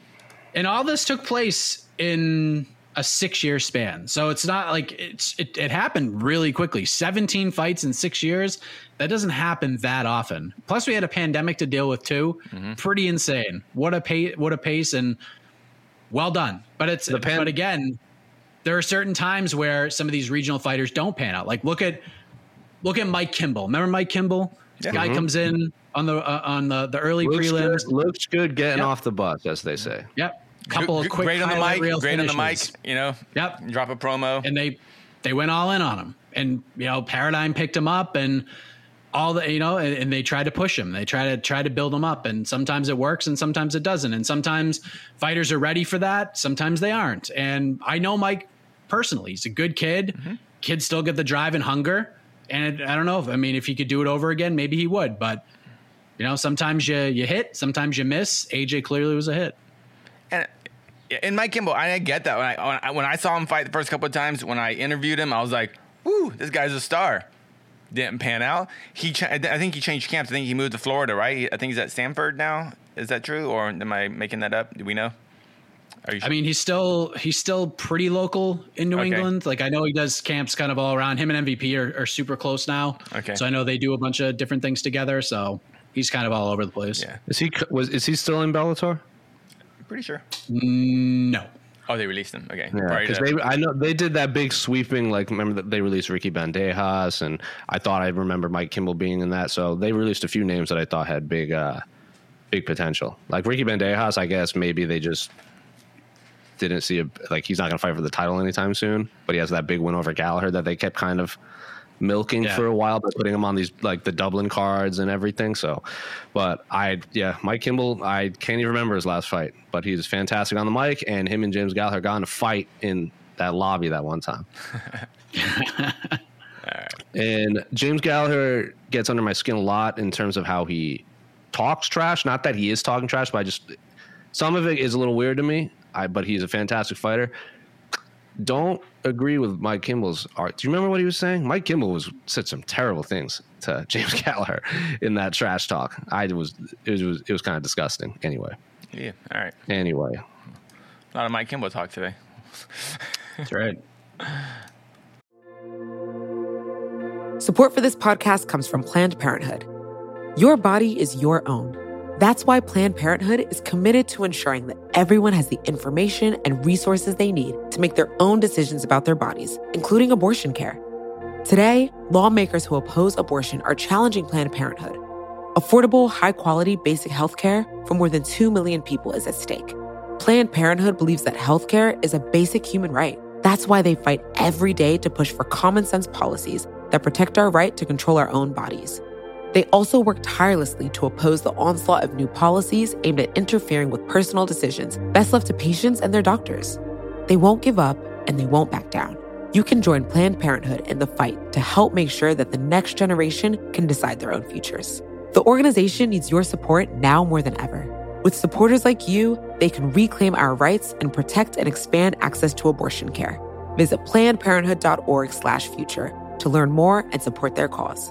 And all this took place in a 6-year span. So it's not like it happened really quickly. 17 fights in 6 years. That doesn't happen that often. Plus we had a pandemic to deal with too. Pretty insane. What a pace and well done. But but again, there are certain times where some of these regional fighters don't pan out. Like look at Mike Kimball. Remember Mike Kimball? Yeah. Guy comes in on the early prelims. Looks good getting off the bus, as they say. Yep. Couple of quick great on the mic, great finishes. on the mic, Yep. Drop a promo. And they went all in on him. And Paradigm picked him up and all the and they tried to push him. They try to build him up, and sometimes it works and sometimes it doesn't. And sometimes fighters are ready for that, sometimes they aren't. And I know Mike personally. He's a good kid. Kids still get the drive and hunger. And I don't know if he could do it over again, maybe he would, but sometimes you hit, sometimes you miss. AJ clearly was a hit. And Mike Kimball, I get that. When I saw him fight the first couple of times, when I interviewed him, I was like, "Woo, this guy's a star." Didn't pan out. I think he changed camps. I think he moved to Florida, right? I think he's at Stanford now. Is that true, or am I making that up? Do we know? Are you sure? I mean, he's still pretty local in New England. Like I know he does camps kind of all around. Him and MVP are super close now. Okay. So I know they do a bunch of different things together. So he's kind of all over the place. Yeah. Is he still in Bellator? Pretty sure. No. Oh, they released him. Okay. Yeah, because I know they did that big sweeping. Like, remember that they released Ricky Bandejas, and I thought I remember Mike Kimball being in that. So they released a few names that I thought had big potential. Like Ricky Bandejas, I guess maybe they just didn't see he's not going to fight for the title anytime soon. But he has that big win over Gallagher that they kept kind of milking for a while by putting him on these the Dublin cards and everything. So, but Mike Kimball, I can't even remember his last fight, but he's fantastic on the mic, and him and James Gallagher got in a fight in that lobby that one time. All right. And James Gallagher gets under my skin a lot in terms of how he talks trash. Not that he is talking trash, but some of it is a little weird to me. But he's a fantastic fighter. Don't agree with Mike Kimball's art. Do you remember what he was saying? Mike Kimball said some terrible things to James Gallagher in that trash talk. It was kind of disgusting. Anyway. Yeah. All right. Anyway. A lot of Mike Kimball talk today. That's right. Support for this podcast comes from Planned Parenthood. Your body is your own. That's why Planned Parenthood is committed to ensuring that everyone has the information and resources they need to make their own decisions about their bodies, including abortion care. Today, lawmakers who oppose abortion are challenging Planned Parenthood. Affordable, high-quality basic health care for more than 2 million people is at stake. Planned Parenthood believes that health care is a basic human right. That's why they fight every day to push for common-sense policies that protect our right to control our own bodies. They also work tirelessly to oppose the onslaught of new policies aimed at interfering with personal decisions best left to patients and their doctors. They won't give up, and they won't back down. You can join Planned Parenthood in the fight to help make sure that the next generation can decide their own futures. The organization needs your support now more than ever. With supporters like you, they can reclaim our rights and protect and expand access to abortion care. Visit PlannedParenthood.org/future to learn more and support their cause.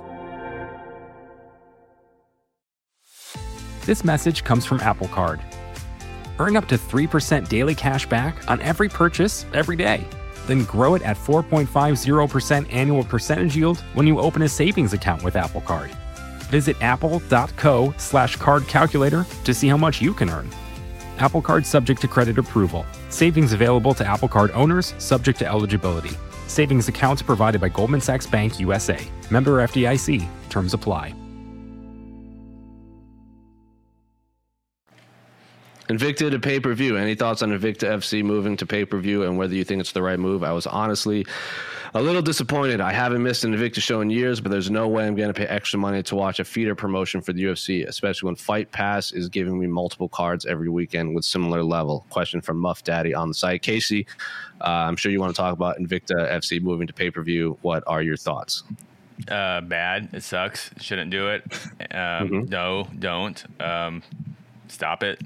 This message comes from Apple Card. Earn up to 3% daily cash back on every purchase every day. Then grow it at 4.50% annual percentage yield when you open a savings account with Apple Card. Visit apple.co/card calculator to see how much you can earn. Apple Card subject to credit approval. Savings available to Apple Card owners subject to eligibility. Savings accounts provided by Goldman Sachs Bank USA. Member FDIC. Terms apply. Invicta to pay-per-view. Any thoughts on Invicta FC moving to pay-per-view and whether you think it's the right move? I was honestly a little disappointed. I haven't missed an Invicta show in years, but there's no way I'm going to pay extra money to watch a feeder promotion for the UFC, especially when Fight Pass is giving me multiple cards every weekend with similar level. Question from Muff Daddy on the site. Casey, I'm sure you want to talk about Invicta FC moving to pay-per-view. What are your thoughts? Bad. It sucks. Shouldn't do it. No, don't. Stop it.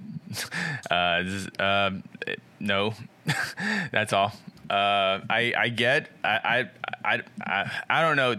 No, that's all. I don't know.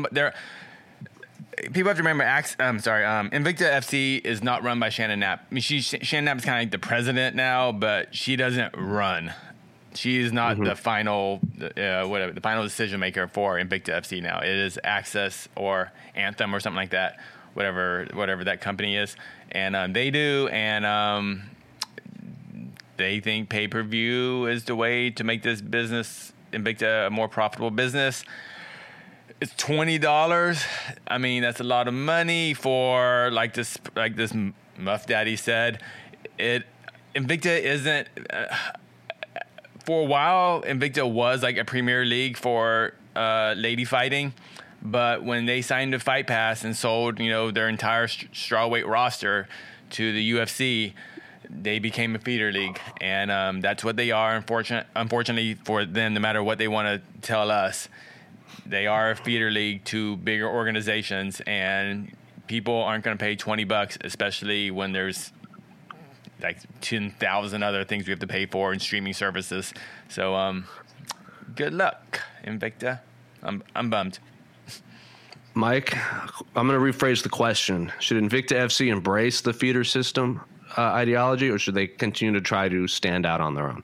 People have to remember. Invicta FC is not run by Shannon Knapp. I mean, Shannon Knapp is kind of like the president now, but she doesn't run. She is not the final, the final decision maker for Invicta FC now. It is Access or Anthem or something like that. Whatever that company is, and they do, and they think pay-per-view is the way to make this business, Invicta, a more profitable business. It's $20. I mean, that's a lot of money for like this Muff Daddy said. Invicta isn't. For a while, Invicta was like a premier league for lady fighting. But when they signed to Fight Pass and sold, their entire strawweight roster to the UFC, they became a feeder league, and that's what they are. Unfortunately for them, no matter what they want to tell us, they are a feeder league to bigger organizations, and people aren't going to pay $20, especially when there's like 10,000 other things we have to pay for and streaming services. So, good luck, Invicta. I'm bummed. Mike, I'm going to rephrase the question. Should Invicta FC embrace the feeder system ideology, or should they continue to try to stand out on their own?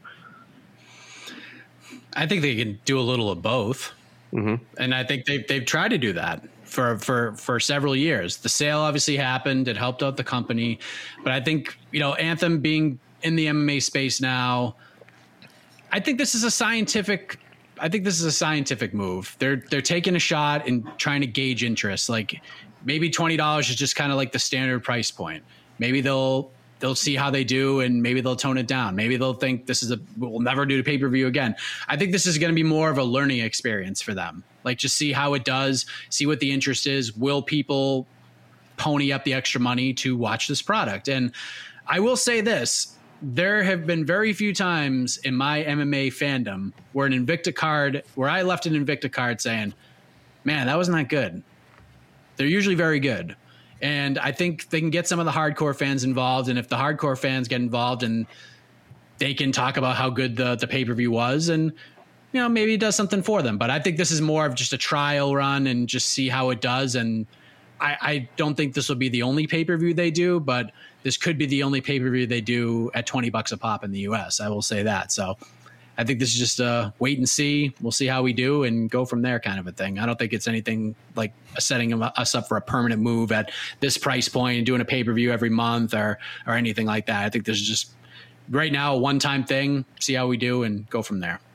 I think they can do a little of both. Mm-hmm. And I think they've tried to do that for several years. The sale obviously happened. It helped out the company. But I think, Anthem being in the MMA space now, I think this is a scientific move. They're taking a shot and trying to gauge interest. Like maybe $20 is just kind of like the standard price point. Maybe they'll see how they do, and maybe they'll tone it down. Maybe they'll think we'll never do the pay-per-view again. I think this is going to be more of a learning experience for them. Like just see how it does, see what the interest is. Will people pony up the extra money to watch this product? And I will say this. There have been very few times in my MMA fandom where I left an Invicta card saying, man, that wasn't that good. They're usually very good. And I think they can get some of the hardcore fans involved. And if the hardcore fans get involved, and they can talk about how good the pay-per-view was, and, maybe it does something for them. But I think this is more of just a trial run and just see how it does. And I don't think this will be the only pay-per-view they do, but this could be the only pay-per-view they do at $20 a pop in the US. I will say that. So I think this is just a wait and see. We'll see how we do and go from there kind of a thing. I don't think it's anything like setting us up for a permanent move at this price point and doing a pay-per-view every month or anything like that. I think this is just right now a one-time thing, see how we do and go from there.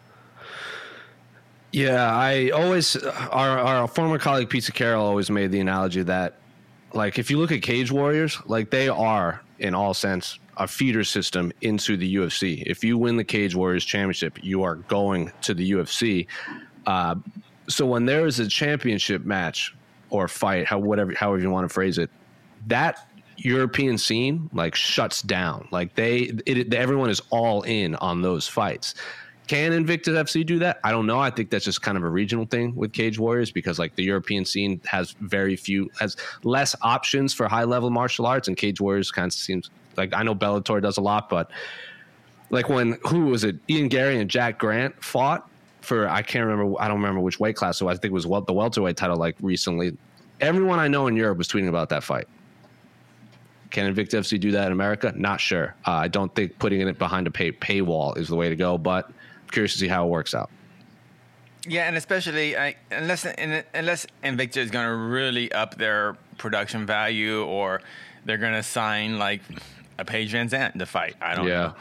Yeah, I always our former colleague Pizza Carroll always made the analogy that, like, if you look at Cage Warriors, like, they are in all sense a feeder system into the UFC. If you win the Cage Warriors championship, you are going to the UFC. So when there is a championship match or fight, however you want to phrase it, that European scene like shuts down. Like everyone is all in on those fights. Can Invicta FC do that? I don't know. I think that's just kind of a regional thing with Cage Warriors because like the European scene has less options for high level martial arts, and Cage Warriors kind of seems like I know Bellator does a lot, but like who was it? Ian Gary and Jack Grant fought for, I don't remember which weight class. So I think it was the welterweight title like recently. Everyone I know in Europe was tweeting about that fight. Can Invicta FC do that in America? Not sure. I don't think putting it behind a paywall is the way to go, but I'm curious to see how it works out. Yeah, and especially unless Invicta is going to really up their production value, or they're going to sign like a Paige Van Zandt to fight. I don't know.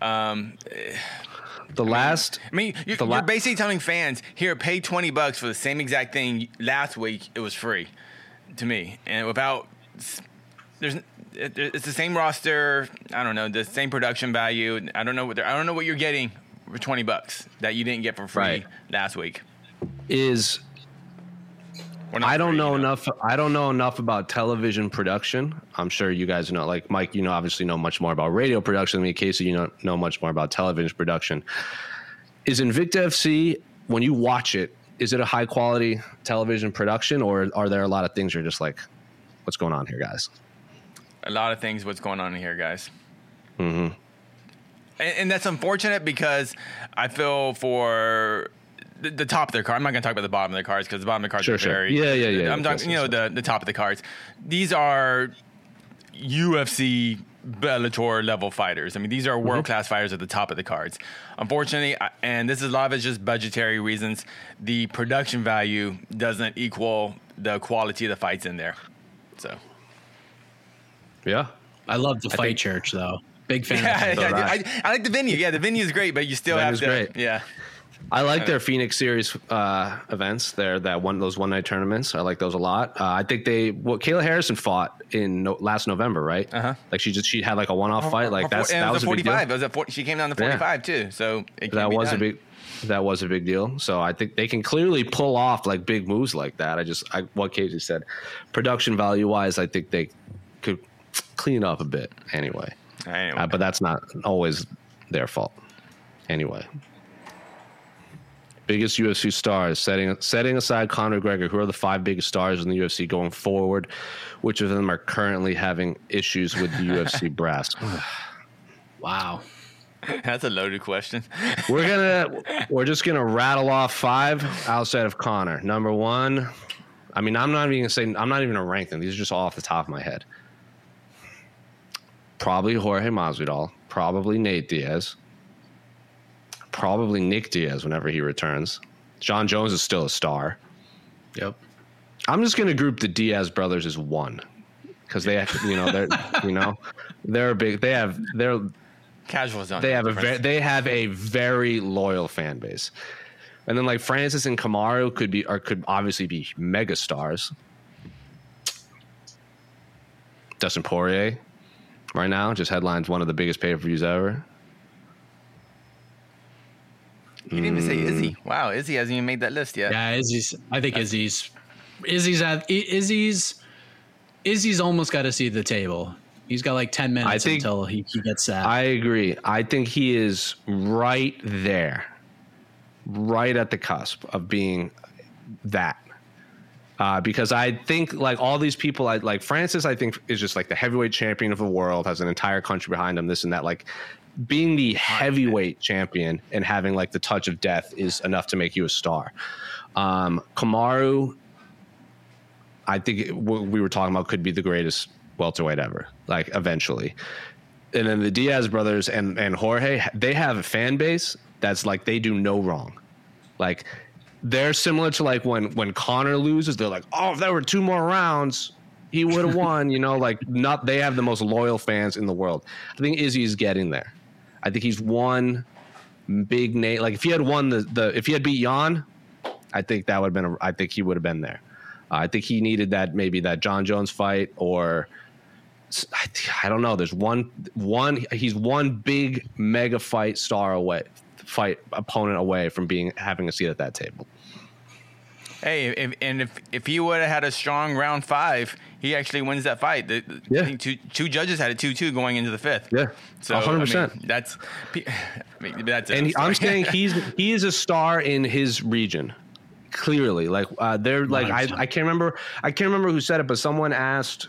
You're basically telling fans, here, pay $20 for the same exact thing. Last week it was free to me, and it's the same roster. I don't know, the same production value. I don't know what you're getting for $20 that you didn't get for free last week. I don't know enough about television production. I'm sure you guys know, like Mike, obviously know much more about radio production than me. Casey, know much more about television production. Is Invicta FC, when you watch it, is it a high quality television production, or are there a lot of things you're just like, what's going on here, guys? A lot of things, what's going on here, guys. Mm-hmm. And that's unfortunate, because I feel for the top of their card. I'm not going to talk about the bottom of the cards, because the bottom of the cards are very... Yeah. I'm talking, the top of the cards. These are UFC Bellator level fighters. I mean, these are world-class fighters at the top of the cards. Unfortunately, and this is a lot of it's just budgetary reasons, the production value doesn't equal the quality of the fights in there. So... Yeah. I love the Fight Church, though. Big fan. I like the venue. Yeah, the venue is great, but you still have to. Great. Yeah. I like their Phoenix Series events. Those one-night tournaments. I like those a lot. I think Kayla Harrison fought in last November, right? Uh-huh. Like she had like a one-off fight. Like that was a 45. big deal. She came down to 45 too. So that was a big deal. So I think they can clearly pull off like big moves like that. What Casey said, production value wise, I think they could clean up a bit anyway. But that's not always their fault. Anyway. Biggest UFC stars, setting aside Conor McGregor, who are the 5 biggest stars in the UFC going forward? Which of them are currently having issues with the UFC brass? Wow. That's a loaded question. We're just gonna rattle off 5 outside of Conor. Number 1, I mean, I'm not even gonna rank them. These are just all off the top of my head. Probably Jorge Masvidal. Probably Nate Diaz. Probably Nick Diaz whenever he returns. John Jones is still a star. Yep. I'm just gonna group the Diaz brothers as one, because they have, they're big. They're casuals. They have a very loyal fan base, and then like Francis and Kamaru could obviously be mega stars. Dustin Poirier, right now, just headlines one of the biggest pay-per-views ever. You didn't even say Izzy. Wow, Izzy hasn't even made that list yet. Yeah, Izzy's almost got to see the table. He's got like 10 minutes until he gets that. I agree. I think he is right there, right at the cusp of being that. Because I think like all these people, like Francis, I think is just like the heavyweight champion of the world, has an entire country behind him, this and that. Like being the heavyweight champion and having like the touch of death is enough to make you a star. Kamaru, I think what we were talking about could be the greatest welterweight ever, like eventually. And then the Diaz brothers and Jorge, they have a fan base that's like, they do no wrong. Like they're similar to like when Conor loses, they're like, oh, if there were 2 more rounds, he would have won, they have the most loyal fans in the world. I think Izzy is getting there. I think he's won big name. Like if he had won if he had beat Jan, I think that would have been, I think he would have been there. I think he needed that John Jones fight, or I don't know. There's he's one big mega fight opponent away from having a seat at that table. Hey, if he would have had a strong round 5, he actually wins that fight. I think two judges had a 2-2 going into the 5th. Yeah, so 100%. That's and I'm saying he is a star in his region. Clearly, like they're like I can't remember who said it, but someone asked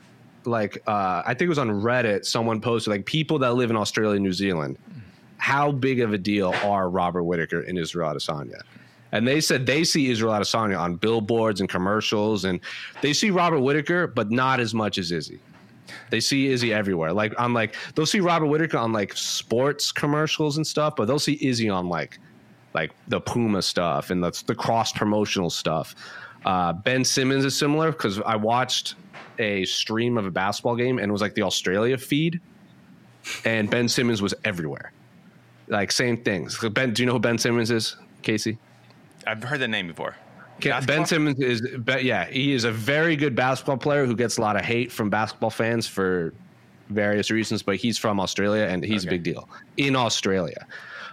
I think it was on Reddit, someone posted like people that live in Australia and New Zealand, how big of a deal are Robert Whittaker and Israel Adesanya? And they said they see Israel Adesanya on billboards and commercials, and they see Robert Whittaker, but not as much as Izzy. They see Izzy everywhere. They'll see Robert Whittaker on like sports commercials and stuff, but they'll see Izzy on like the Puma stuff and the cross promotional stuff. Ben Simmons is similar because I watched a stream of a basketball game and it was like the Australia feed, and Ben Simmons was everywhere. Like same things. Ben, do you know who Ben Simmons is, Casey? I've heard that name before. Ben Simmons he is a very good basketball player who gets a lot of hate from basketball fans for various reasons, but he's from Australia and he's a big deal in Australia.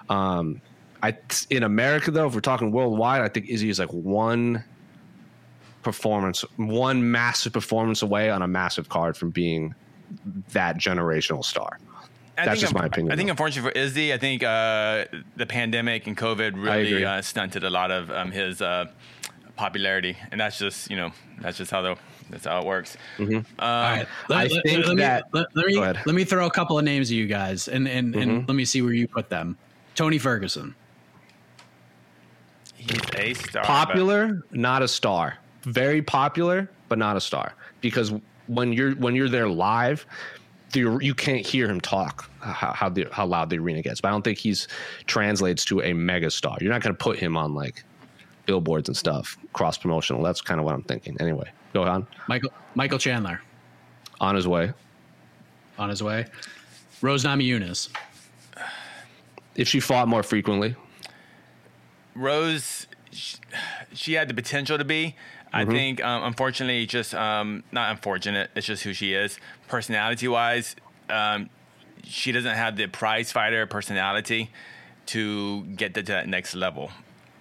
In America, though, if we're talking worldwide, I think Izzy is like one massive performance away on a massive card from being that generational star. That's just my opinion. I think, unfortunately for Izzy, I think the pandemic and COVID really stunted a lot of his popularity, and that's just how it works. Mm-hmm. All right, let me throw a couple of names at you guys, and let me see where you put them. Tony Ferguson. He's a star. Popular, not a star. Very popular, but not a star. Because when you're there live, you can't hear him talk how loud the arena gets. But I don't think he's translates to a mega star. You're not going to put him on like billboards and stuff, cross promotional. That's kind of what I'm thinking. Anyway, go on. Michael Chandler. On his way. Rose Namajunas. If she fought more frequently. Rose, she had the potential to be. I think, unfortunately, just not unfortunate. It's just who she is. Personality-wise, she doesn't have the prize fighter personality to get to that next level.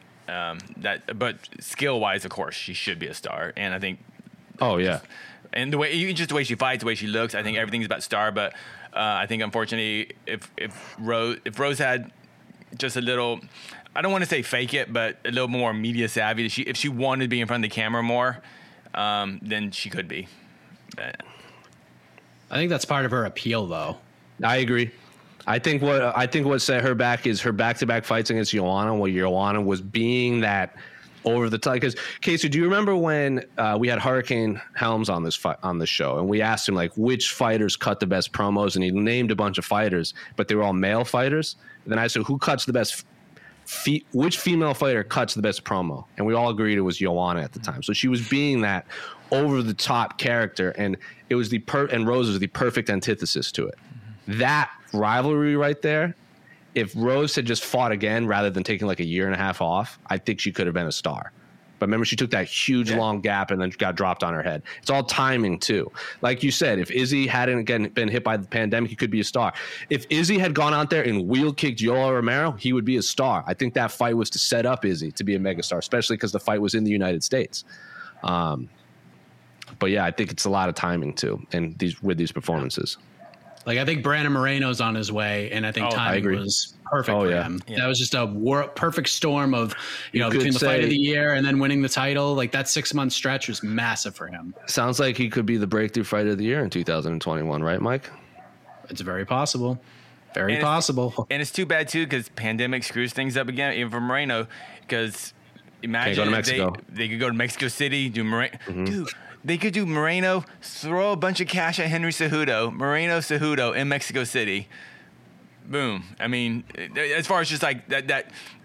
But skill-wise, of course, she should be a star. And I think. Oh yeah. And the way she fights, the way she looks, I think everything's about star. But I think, unfortunately, if Rose had just a little. I don't want to say fake it, but a little more media savvy. If she wanted to be in front of the camera more, then she could be. But I think that's part of her appeal, though. I agree. I think what set her back is her back-to-back fights against Joanna. Where Joanna was being that over the top. Because Casey, do you remember when we had Hurricane Helms on this show, and we asked him like which fighters cut the best promos, and he named a bunch of fighters, but they were all male fighters. And then I said, who cuts the best? Which female fighter cuts the best promo? And we all agreed it was Joanna at the time. So she was being that over the top character, and it was and Rose was the perfect antithesis to it. That rivalry right there. If Rose had just fought again rather than taking like a year and a half off, I think she could have been a star. But remember, she took that huge long gap and then got dropped on her head. It's all timing too. Like you said, if Izzy hadn't been hit by the pandemic, he could be a star. If Izzy had gone out there and wheel kicked Yoel Romero, he would be a star. I think that fight was to set up Izzy to be a megastar, especially because the fight was in the United States. But yeah, I think it's a lot of timing too, and with these performances. Like I think Brandon Moreno's on his way, and I think timing was perfect for him. Yeah. That was just a perfect storm of between the fight of the year and then winning the title. Like that 6-month stretch was massive for him. Sounds like he could be the breakthrough fighter of the year in 2021, right, Mike? It's very possible. Very possible. And it's too bad too because pandemic screws things up again, even for Moreno. Because imagine if they could go to Mexico City, do Moreno. Dude. They could do Moreno, throw a bunch of cash at Henry Cejudo, Moreno Cejudo in Mexico City. Boom. I mean, as far as just like that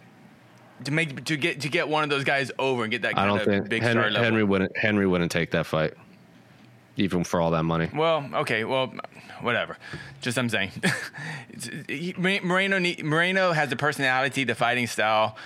to get one of those guys over and get that kind of big star level. Henry wouldn't take that fight, even for all that money. Well, okay, whatever. Just I'm saying, Moreno has the personality, the fighting style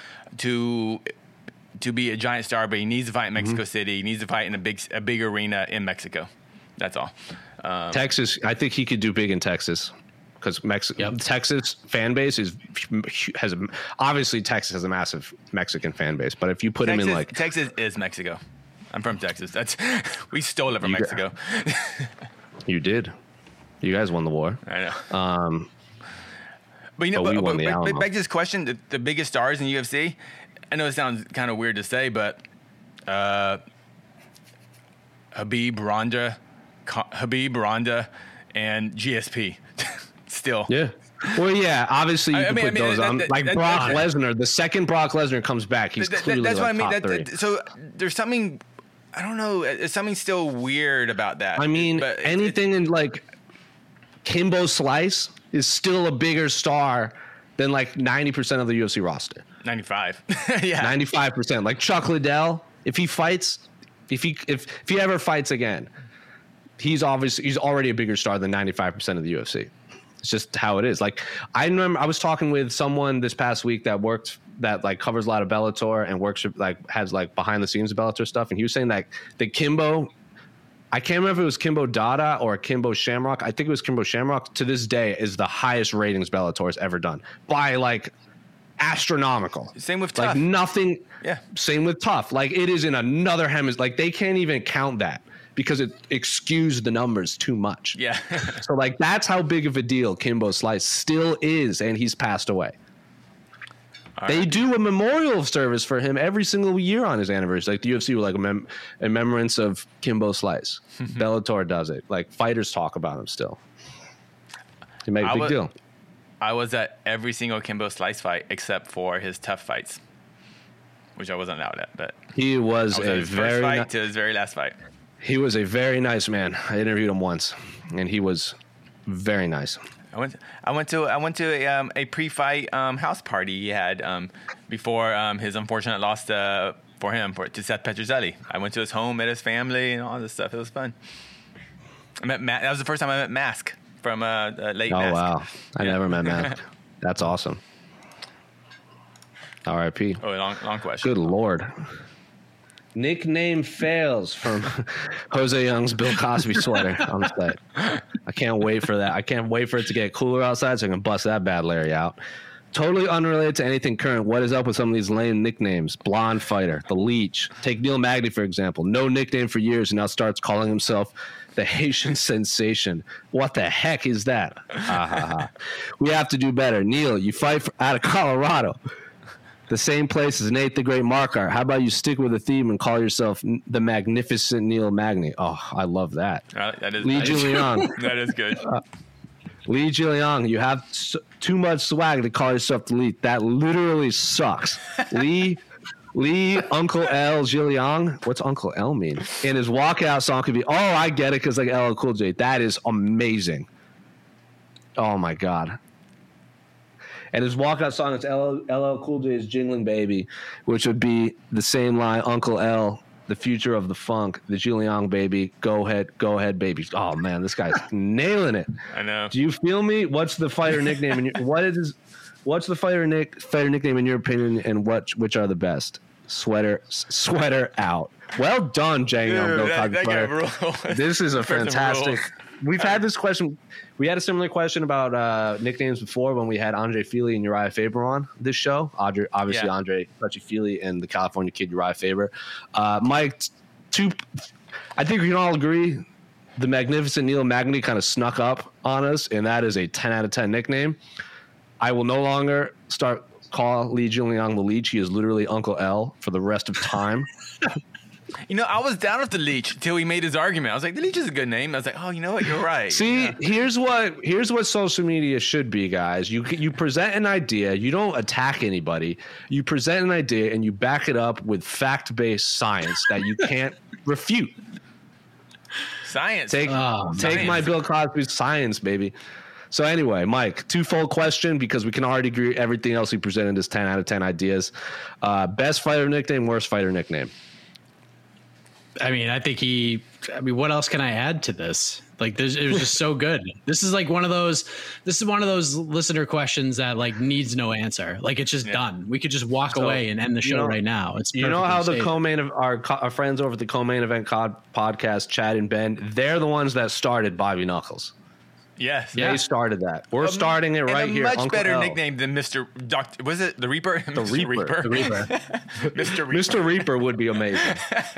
to be a giant star, but he needs to fight in Mexico City. He needs to fight in a big arena in Mexico. That's all. Texas, I think he could do big in Texas because Texas fan base obviously Texas has a massive Mexican fan base. But if you put him in like Texas is Mexico. I'm from Texas. We stole it from Mexico. You did. You guys won the war. I know. But back to this question: the biggest stars in UFC. I know it sounds kind of weird to say, but Khabib, Ronda, Khabib, Ronda, and GSP. Still. Yeah. Well, yeah. Obviously, you can put those on. Like Brock Lesnar. The second Brock Lesnar comes back, he's clearly that's what I mean. Top 3. So there's something. I don't know. It's something still weird about that. I mean, anything in like Kimbo Slice is still a bigger star than like 90% of the UFC roster. 95. Yeah. 95%. Like Chuck Liddell, if he ever fights again, he's already a bigger star than 95% of the UFC. It's just how it is. Like I remember I was talking with someone this past week that like covers a lot of Bellator and works has like behind the scenes of Bellator stuff, and he was saying that the Kimbo, I can't remember if it was Kimbo Dada or Kimbo Shamrock. I think it was Kimbo Shamrock. To this day, is the highest ratings Bellator has ever done by like astronomical. Same with Tough. Like nothing. Yeah. Same with Tough. Like it is in another hemisphere. Like they can't even count that because it skews the numbers too much. Yeah. So like that's how big of a deal Kimbo Slice still is, and he's passed away. They do a memorial service for him every single year on his anniversary. Like the UFC will like a remembrance of Kimbo Slice. Bellator does it. Like fighters talk about him still. They make a big deal. I was at every single Kimbo Slice fight except for his Tough fights, which I wasn't allowed at. But he was to his very last fight. He was a very nice man. I interviewed him once, and he was very nice. I went to a pre-fight house party he had before his unfortunate loss to Seth Petrozelli. I went to his home, met his family, and all this stuff. It was fun. I met Matt. That was the first time I met Mask from late. Oh Mask. Wow! I never met Mask. That's awesome. R.I.P. Oh, long question. Good Lord. Nickname fails from Jose Young's Bill Cosby sweater on the site. I can't wait for that. I can't wait for it to get cooler outside so I can bust that bad Larry out. Totally unrelated to anything current. What is up with some of these lame nicknames? Blonde Fighter, The Leech. Take Neil Magny, for example. No nickname for years and now starts calling himself the Haitian Sensation. What the heck is that? We have to do better. Neil, you fight out of Colorado. The same place as Nate the Great Marquardt. How about you stick with the theme and call yourself the Magnificent Neil Magny? Oh, I love that. That is Lee Julian. That is good. Lee Julian, you have too much swag to call yourself the Lee. That literally sucks. Lee Uncle L Julian. What's Uncle L mean? In his walkout song could be, oh, I get it, because like LL Cool J. That is amazing. Oh my God. And his walkout song is LL Cool J's Jingling Baby, which would be the same line, Uncle L, the future of the funk, the Julian baby, go ahead, baby. Oh, man, this guy's nailing it. I know. Do you feel me? What's the fighter nickname? What's the fighter nickname in your opinion, and which are the best? Sweater out. Well done, Django. This is a fantastic. We've had this question. We had a similar question about nicknames before when we had Andre Fili and Uriah Faber on this show. Andre Touchy Fili and the California kid Uriah Faber. Mike, I think we can all agree the Magnificent Neil Magny kind of snuck up on us, and that is a 10 out of 10 nickname. I will no longer call Lee Julian the Leech. He is literally Uncle L for the rest of time. You know, I was down with the Leech till he made his argument. I was like, the Leech is a good name. I was like, oh, you know what? You're right. See, here's what social media should be, guys. You present an idea. You don't attack anybody. You present an idea and you back it up with fact-based science that you can't refute. Science. Take my Bill Cosby science, baby. So anyway, Mike, twofold question because we can already agree everything else he presented is 10 out of 10 ideas. Best fighter nickname, worst fighter nickname. I mean, what else can I add to this? Like, it was just so good. This is one of those listener questions that like needs no answer. Like, it's just done. We could just walk away and end the show right now. It's how the co-main of our friends over at the co-main event podcast, Chad and Ben, they're the ones that started Bobby Knuckles. Yes, they started that. We're starting it right here. Much Uncle better L. nickname than Mr. Doctor. Was it the Reaper? The Reaper. Mr. Reaper. Mr. Reaper would be amazing.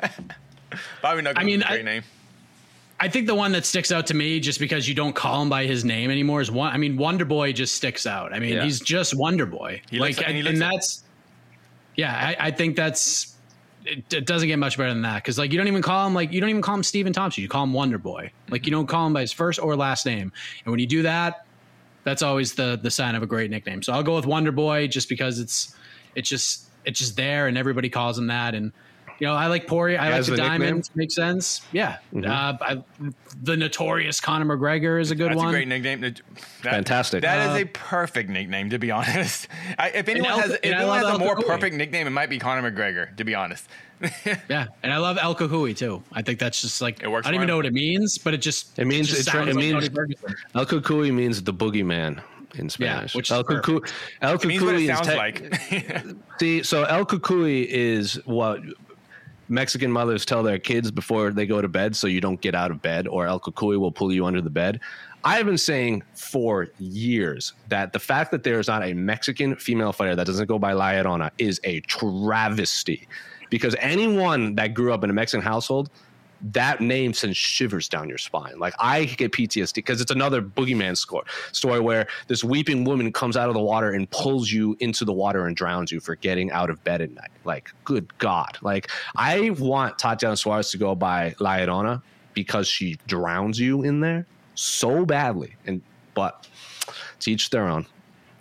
Bobby Knuckles is a great name. I think the one that sticks out to me, just because you don't call him by his name anymore, is Wonder Boy just sticks out. I mean, he's just Wonder Boy. I think that's it doesn't get much better than that. Cause like, you don't even call him Stephen Thompson. You call him Wonder Boy. Like you don't call him by his first or last name. And when you do that, that's always the sign of a great nickname. So I'll go with Wonder Boy just because it's just there and everybody calls him that. And, you know, I like Poirier. I like the Diamond. Makes sense. Yeah. The notorious Conor McGregor is a good one. That's a great nickname. Fantastic. That is a perfect nickname, to be honest. If anyone has a more perfect nickname, it might be Conor McGregor, to be honest. Yeah, and I love El Cahuy too. I think that's just like, it works. I don't even know what it means, but it means El Cahuy means the boogeyman in Spanish. Yeah, which El Cahuy sounds like. See, so El Cahuy is what Mexican mothers tell their kids before they go to bed so you don't get out of bed, or El Cahuy will pull you under the bed. I've been saying for years that the fact that there is not a Mexican female fighter that doesn't go by La Llorona is a travesty, because anyone that grew up in a Mexican household, that name sends shivers down your spine. Like I get PTSD because it's another boogeyman story where this weeping woman comes out of the water and pulls you into the water and drowns you for getting out of bed at night. Like, good God. Like I want Tatiana Suarez to go by La Llorona because she drowns you in there so badly. But to each their own.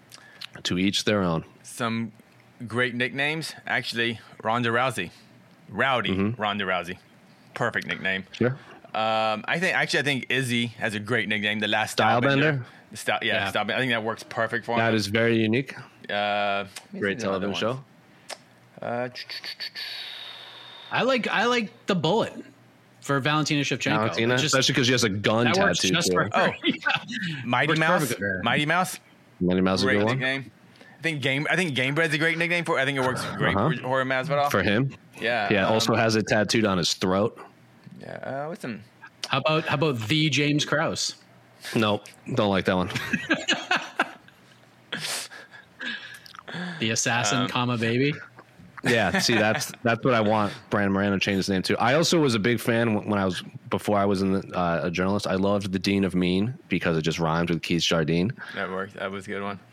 Some great nicknames. Actually, Ronda Rousey. Rowdy Ronda Rousey. Perfect nickname. Sure. I think Izzy has a great nickname. The Last Stylebender. Stylebender. I think that works perfect for him. That is very unique. Great television show. I like the Bullet for Valentina Shevchenko. Especially because she has a gun tattoo. Mighty Mouse. Mighty Mouse. Mighty Mouse is a good one. Nickname. I think Gamebred's a great nickname for. I think it works great for Jorge Masvidal. For him. Yeah. Yeah. Also has it tattooed on his throat. Yeah. What's some? How about the James Krause? Nope. Don't like that one. The assassin, baby. Yeah. See, that's what I want Brandon Moreno to change his name to. I also was a big fan before I was a journalist. I loved the Dean of Mean because it just rhymed with Keith Jardine. That worked. That was a good one.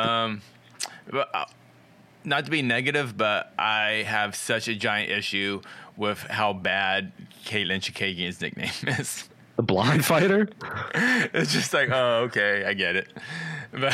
Not to be negative, but I have such a giant issue with how bad Katlyn Chookagian's nickname is. The blonde fighter? It's just like, oh, okay, I get it. But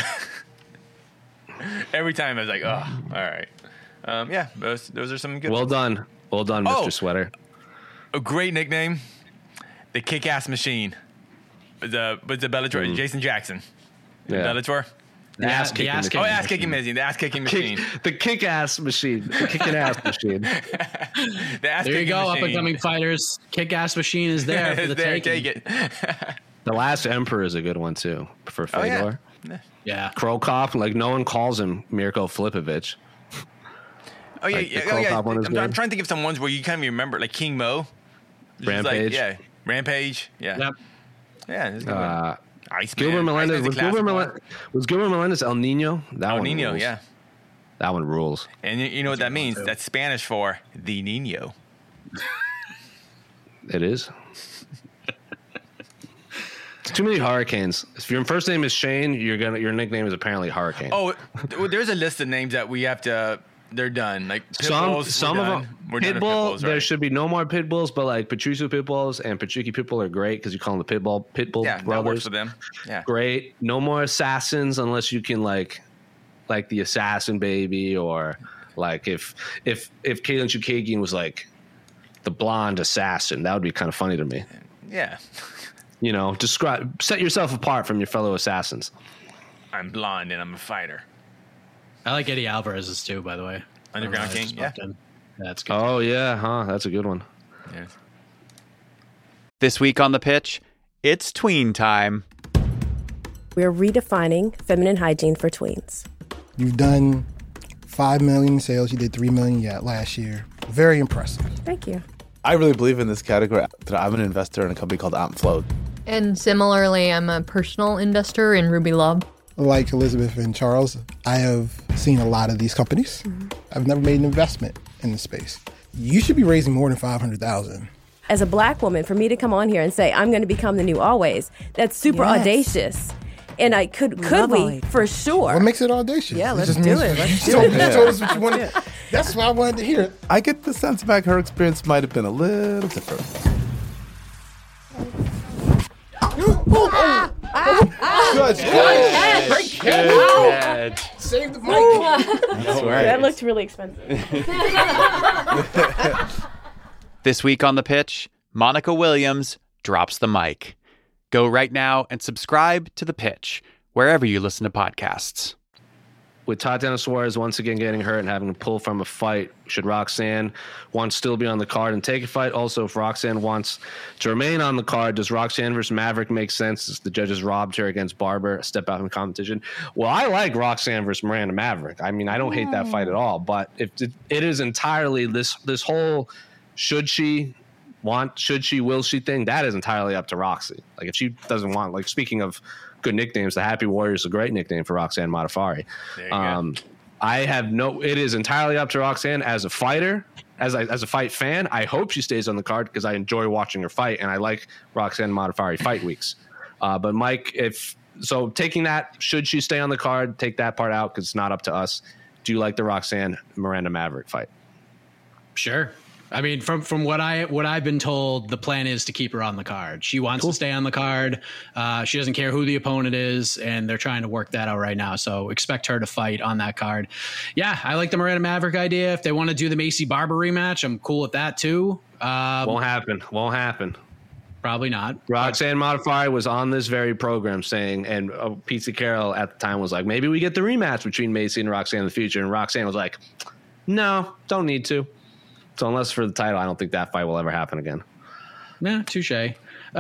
every time I was like, oh, all right. Yeah, those are some good ones. Well done, Mr. Sweater. A great nickname, the Kick-Ass Machine. The Bellator, Jason Jackson. Yeah. Bellator. The ass-kicking machine. The ass-kicking machine. The kick-ass machine. The kicking ass machine. There you go, up-and-coming fighters. Kick-ass machine is there for the taking. Take it. The Last Emperor is a good one, too, for Fedor. Yeah. Crow Cop, like no one calls him Mirko Flipovic. Oh, yeah. I'm trying to think of some ones where you kind of remember, like King Mo. Rampage. Rampage. Yeah. Yep. Yeah, this is good. Gilbert Melendez. Was Gilbert Melendez El Nino? El Nino, yeah. That one rules. And you know what that means? That's Spanish for the Nino. It is. It's too many hurricanes. If your first name is Shane, your nickname is apparently Hurricane. Oh, there's a list of names that we have to. They're done. Like some of them. Pitbull. There right? should be no more Pitbulls, but like Patricio Pitbulls and Pachuki Pitbull are great because you call them the Pitbull yeah, brothers. That works for them. Yeah, great. No more assassins unless you can like the assassin baby, or like if Katlyn Chookagian was like the blonde assassin, that would be kind of funny to me. Yeah. You know, set yourself apart from your fellow assassins. I'm blonde and I'm a fighter. I like Eddie Alvarez's too, by the way. Underground King, yeah. That's good. Oh, yeah, that's a good one. Yes. This week on The Pitch, it's tween time. We're redefining feminine hygiene for tweens. You've done 5 million sales. You did 3 million last year. Very impressive. Thank you. I really believe in this category. I'm an investor in a company called AmpFloat. And similarly, I'm a personal investor in Ruby Love. Like Elizabeth and Charles, I have seen a lot of these companies. Mm-hmm. I've never made an investment in the space. You should be raising more than $500,000. As a Black woman, for me to come on here and say, I'm going to become the new Always, that's super audacious. And could we, for sure. What makes it audacious? Yeah, let's do it. You told us what you wanted. That's what I wanted to hear. I get the sense back her experience might have been a little different. Good catch. Great catch. Save the mic. That's right. That looked really expensive. This week on The Pitch, Monica Williams drops the mic. Go right now and subscribe to The Pitch, wherever you listen to podcasts. With Tatiana Suarez once again getting hurt and having to pull from a fight, should Roxanne want to still be on the card and take a fight? Also, if Roxanne wants to remain on the card, does Roxanne versus Maverick make sense? As the judges robbed her against Barber, a step out in competition. Well, I like Roxanne versus Miranda Maverick. I mean, I don't hate that fight at all. But if it is entirely this whole should she, will she thing, that is entirely up to Roxy. Like if she doesn't want, like speaking of good nicknames, the Happy Warrior is a great nickname for Roxanne Modafferi. It is entirely up to Roxanne as a fighter, as a fight fan. I hope she stays on the card because I enjoy watching her fight and I like Roxanne Modafferi fight weeks. But Mike, taking that, should she stay on the card, take that part out because it's not up to us. Do you like the Roxanne Miranda Maverick fight? Sure. I mean, from what I've been told, the plan is to keep her on the card. She wants to stay on the card. She doesn't care who the opponent is, and they're trying to work that out right now. So expect her to fight on that card. Yeah, I like the Miranda Maverick idea. If they want to do the Macy Barber rematch, I'm cool with that too. Won't happen. Probably not. Roxanne Modafferi was on this very program saying, and Pete Carroll at the time was like, maybe we get the rematch between Macy and Roxanne in the future. And Roxanne was like, no, don't need to. So unless for the title, I don't think that fight will ever happen again. Nah, touche. I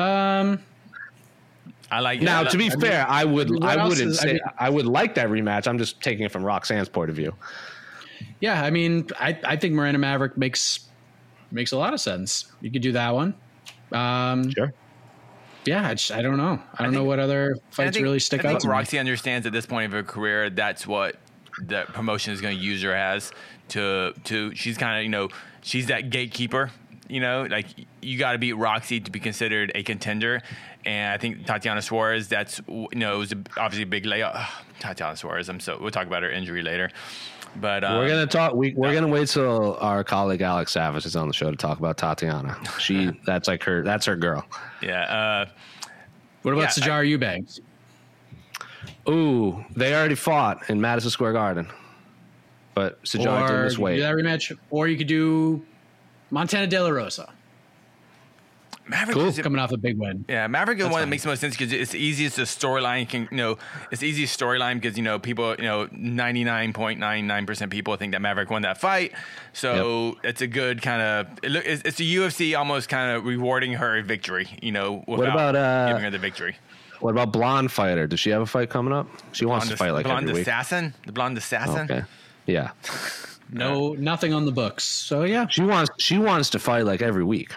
like. Now, to be fair, I wouldn't say I would like that rematch. I'm just taking it from Roxanne's point of view. Yeah, I mean, I think Miranda Maverick makes a lot of sense. You could do that one. Sure. Yeah, I don't know. I don't know what other fights really stick out. I think Roxy understands at this point of her career that's what the promotion is going to use her as. She's kind of, she's that gatekeeper, like you got to beat Roxy to be considered a contender. And I think Tatiana Suarez, that's, it was obviously a big layup. Tatiana Suarez, we'll talk about her injury later. But we're going to talk, we're going to wait till our colleague Alex Savage is on the show to talk about Tatiana. That's her girl. Yeah. What about Sijara Eubanks? Ooh, they already fought in Madison Square Garden. But Sijara didn't miss weight. Do that rematch, or you could do Montana De La Rosa. Maverick is coming off a big win. Yeah, Maverick is the one that makes the most sense because it's the easiest storyline. It's the easiest storyline because people, 99.99% people think that Maverick won that fight. So it's a good kind of. It's the UFC almost kind of rewarding her victory. Without giving her the victory. What about blonde fighter? Does she have a fight coming up? She wants to fight like every week. The blonde assassin. Okay. Yeah. Nothing on the books. So yeah, she wants to fight like every week.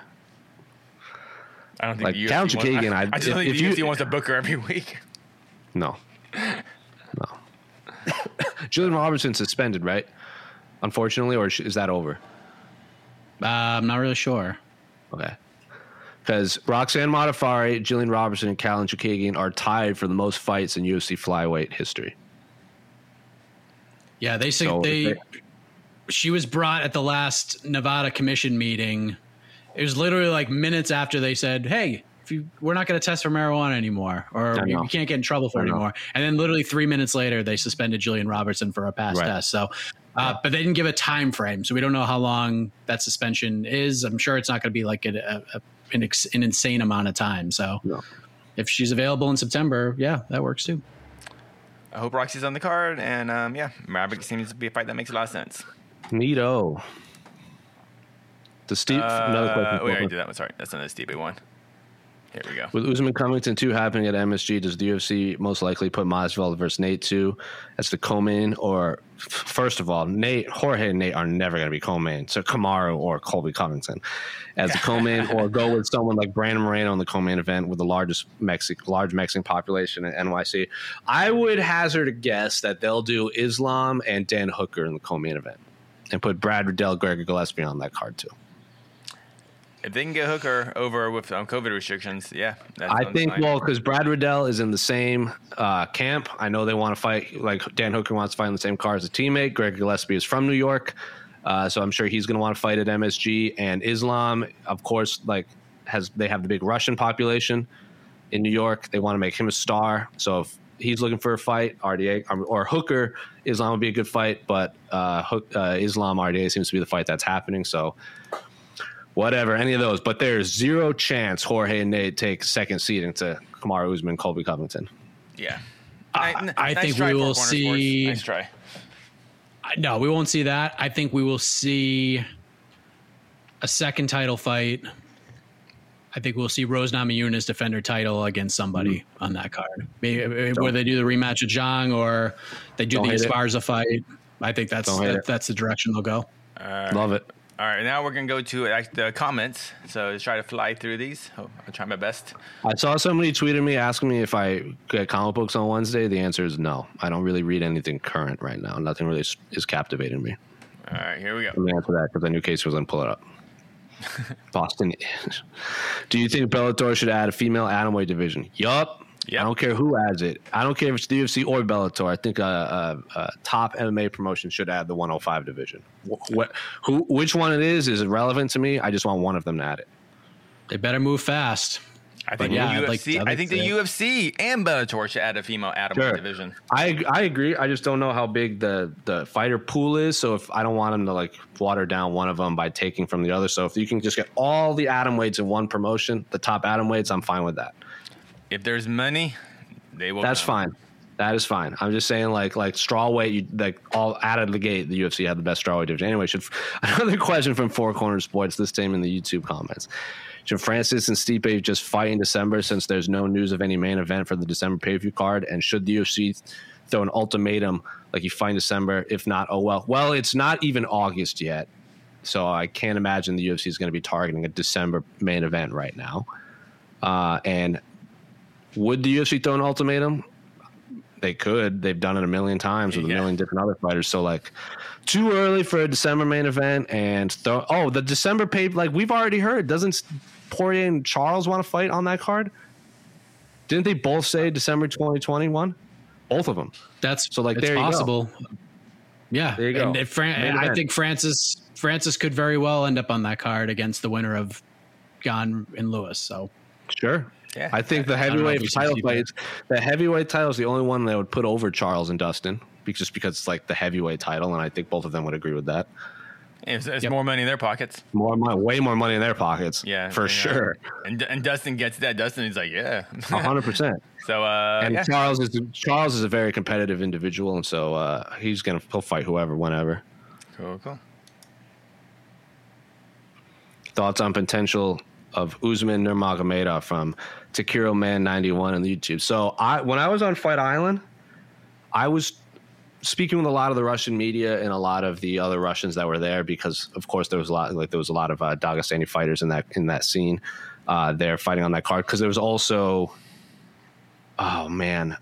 I don't think like Count Chookagian. I just think the UFC wants to book her every week. No. Julian Robertson suspended, right? Unfortunately, or is that over? I'm not really sure. Okay. Because Roxanne Modafferi, Julian Robertson, and Callan Chookagian are tied for the most fights in UFC flyweight history. Yeah, she was brought at the last Nevada commission meeting. It was literally like minutes after they said, hey, we're not going to test for marijuana anymore, or you can't get in trouble for it anymore. And then literally 3 minutes later, they suspended Julian Robertson for a past test. So, but they didn't give a time frame. So we don't know how long that suspension is. I'm sure it's not going to be like an insane amount of time. So if she's available in September, that works too. I hope Roxy's on the card, and Maverick seems to be a fight that makes a lot of sense. Neato. The Steve. Another question. We already did that one. Sorry, that's another Steve one. Here we go. With Usman Covington 2 happening at MSG, does the UFC most likely put Masvidal versus Nate 2 as the co-main? Or first of all, Jorge and Nate are never going to be co-main. So Kamaru or Colby Covington as the co-main, or go with someone like Brandon Moreno in the co-main event with the large Mexican population at NYC. I would hazard a guess that they'll do Islam and Dan Hooker in the co-main event and put Brad Riddell, Gregor Gillespie on that card too. If they can get Hooker over with COVID restrictions, I think because Brad Riddell is in the same camp. I know they want to fight. Like Dan Hooker wants to fight on the same card as a teammate. Greg Gillespie is from New York. So I'm sure he's going to want to fight at MSG. And Islam, of course, they have the big Russian population in New York. They want to make him a star. So if he's looking for a fight, RDA or Hooker, Islam would be a good fight. But Islam RDA seems to be the fight that's happening. So whatever, any of those. But there's zero chance Jorge and Nate take second seeding to Kamaru Usman, Colby Covington. Yeah. I think we will see. Nice try. No, we won't see that. I think we will see a second title fight. I think we'll see Rose Namajunas defend her title against somebody on that card. Maybe whether they do the rematch of Zhang or they do the Esparza fight. I think that's the direction they'll go. Love it. All right, now we're going to go to the comments. So let's try to fly through these. I'll try my best. I saw somebody tweeted me asking me if I get comic books on Wednesday. The answer is no. I don't really read anything current right now. Nothing really is captivating me. All right, here we go. Let me answer that because I knew Casey was going to pull it up. Boston. Do you think Bellator should add a female atomweight division? Yup. I don't care who adds it. I don't care if it's the UFC or Bellator. I think a top MMA promotion should add the 105 division. Which one it is irrelevant to me. I just want one of them to add it. They better move fast. I think the UFC and Bellator should add a female atomweight division. I agree. I just don't know how big the fighter pool is. So if I don't want them to water down one of them by taking from the other. So if you can just get all the atomweights in one promotion, the top atomweights, I'm fine with that. If there's money, they will. That's fine. That is fine. I'm just saying, like strawweight, all out of the gate, the UFC had the best strawweight division. Anyway, another question from Four Corners Sports, this time in the YouTube comments. Should Francis and Stipe just fight in December since there's no news of any main event for the December pay-per-view card? And should the UFC throw an ultimatum like you fight in December? If not, oh well. Well, it's not even August yet, so I can't imagine the UFC is going to be targeting a December main event right now. And would the UFC throw an ultimatum? They could. They've done it a million times with a million different other fighters. So, too early for a December main event and the December pay. We've already heard. Doesn't Poirier and Charles want to fight on that card? Didn't they both say December 2021? Both of them. That's it's there possible. You go. Yeah, there you go. And I think Francis could very well end up on that card against the winner of Gane and Lewis. So sure. Yeah, I think the heavyweight title fights. The heavyweight title is the only one that would put over Charles and Dustin, just because it's the heavyweight title, and I think both of them would agree with that. It's more money in their pockets. Way more money in their pockets. Yeah, for sure. And Dustin gets that. Dustin is like, 100%. So Charles is a very competitive individual, and so he'll fight whoever, whenever. Cool. Thoughts on potential of Usman Nurmagomedov from Takiro Man 91 on the YouTube. So when I was on Fight Island, I was speaking with a lot of the Russian media and a lot of the other Russians that were there because, of course, there was a lot of Dagestani fighters in that scene there fighting on that card. Because there was also, not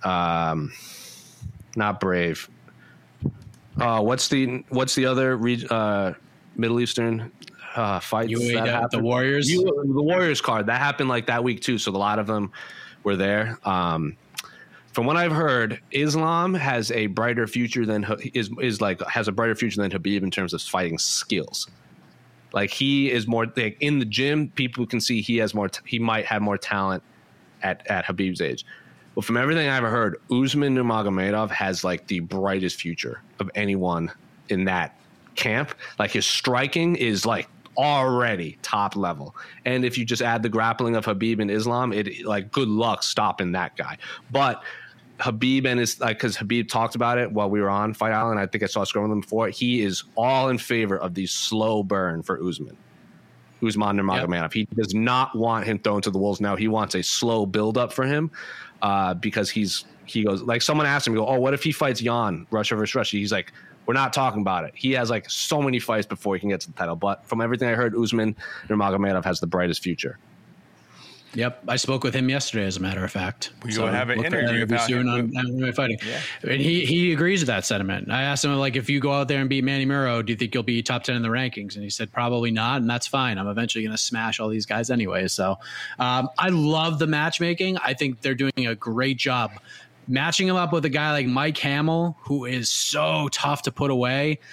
Brave. What's the other Middle Eastern fights that happened? The Warriors. The Warriors card that happened that week too. So a lot of them were there. From what I've heard, Islam has a brighter future than has a brighter future than Khabib in terms of fighting skills. He is more in the gym. People can see he might have more talent at Khabib's age. But from everything I've heard, Usman Nurmagomedov has the brightest future of anyone in that camp. His striking is already top level, and if you just add the grappling of Khabib and Islam, good luck stopping that guy. But Khabib and his because Khabib talked about it while we were on Fight Island. I think I saw scrolling with him before. He is all in favor of the slow burn for Usman Nurmagomedov. Yep. He does not want him thrown to the wolves now. He wants a slow build up for him because he goes someone asked him, what if he fights Jan Russia versus Russia? He's like, we're not talking about it. He has so many fights before he can get to the title. But from everything I heard, Usman Nurmagomedov has the brightest future. Yep, I spoke with him yesterday, as a matter of fact. We're going to have an interview soon on MMA Fighting. Yeah. And he agrees with that sentiment. I asked him, if you go out there and beat Manny Muro, do you think you'll be top 10 in the rankings? And he said, probably not, and that's fine. I'm eventually going to smash all these guys anyway. So I love the matchmaking. I think they're doing a great job matching him up with a guy like Mike Hamill, who is so tough to put away.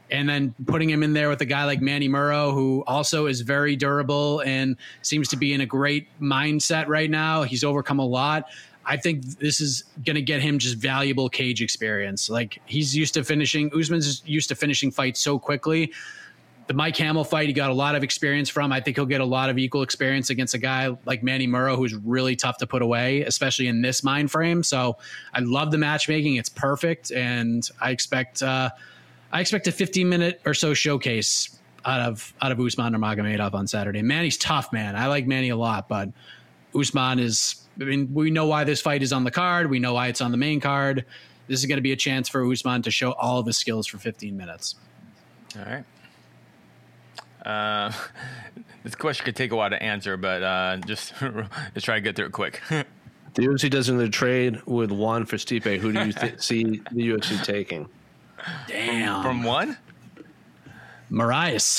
And then putting him in there with a guy like Manny Murrow, who also is very durable and seems to be in a great mindset right now. He's overcome a lot. I think this is going to get him just valuable cage experience. Like Usman's used to finishing fights so quickly. The Mike Hamill fight, he got a lot of experience from. I think he'll get a lot of equal experience against a guy like Manny Murrow, who's really tough to put away, especially in this mind frame. So I love the matchmaking. It's perfect. And I expect a 15-minute or so showcase out of Usman Nurmagomedov on Saturday. Manny's tough, man. I like Manny a lot, but Usman we know why this fight is on the card. We know why it's on the main card. This is going to be a chance for Usman to show all of his skills for 15 minutes. All right. This question could take a while to answer, but just try to get through it quick. The UFC doesn't trade with one for Stipe. Who do you see the UFC taking? Damn. From one? Moraes.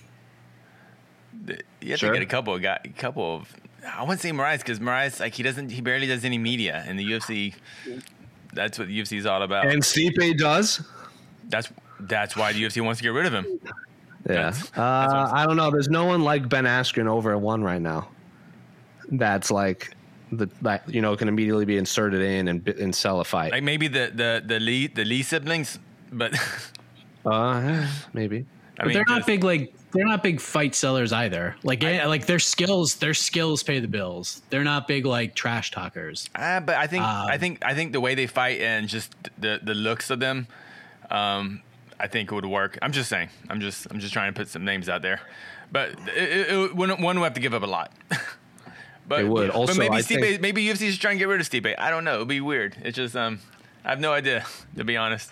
You have to get a couple of. I wouldn't say Moraes because Moraes, like he barely does any media in the UFC. That's what the UFC is all about. And Stipe does. That's why the UFC wants to get rid of him. Yeah. I don't know. There's no one like Ben Askren over at one right now. That's like can immediately be inserted in and sell a fight. Like maybe the Lee siblings, but maybe. But they're not big they're not big fight sellers either. Like their skills pay the bills. They're not big like trash talkers. But I think the way they fight and just the looks of them, I think it would work. I'm just saying. I'm just trying to put some names out there. But one would have to give up a lot. But it would. Also, but maybe UFC is trying to get rid of Stipe. I don't know. It'd be weird. It's just I have no idea, to be honest.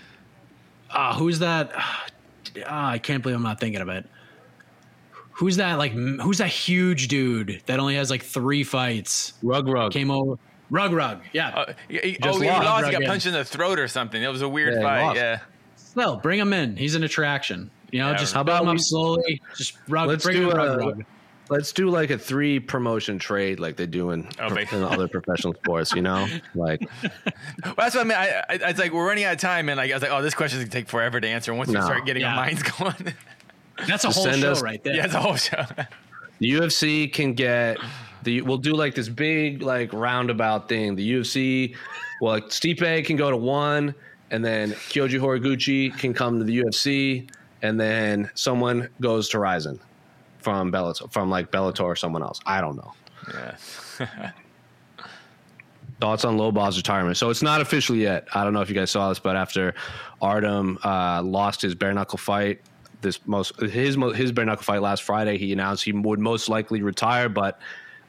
Who's that? I can't believe I'm not thinking of it. Who's that? Who's that huge dude that only has 3 fights? Rug came over. Rug. Yeah. He lost. He got punched in the throat or something. It was a weird fight. Yeah. Still, bring him in. He's an attraction. Just build him up slowly. Just bring him Rug. Let's do a 3 promotion trade like they do in other professional sports, Well, that's what I mean. It's like we're running out of time, and I was like, oh, this question is going to take forever to answer once we start getting our minds going. That's a whole show right there. Yeah, it's a whole show. The UFC can get we'll do this big roundabout thing. The UFC, Stipe can go to 1, and then Kyoji Horiguchi can come to the UFC, and then someone goes to Ryzen. From Bellator or someone else. I don't know. Yeah. Thoughts on Lobov's retirement? So it's not official yet. I don't know if you guys saw this, but after Artem lost his bare knuckle fight, his bare knuckle fight last Friday, he announced he would most likely retire, but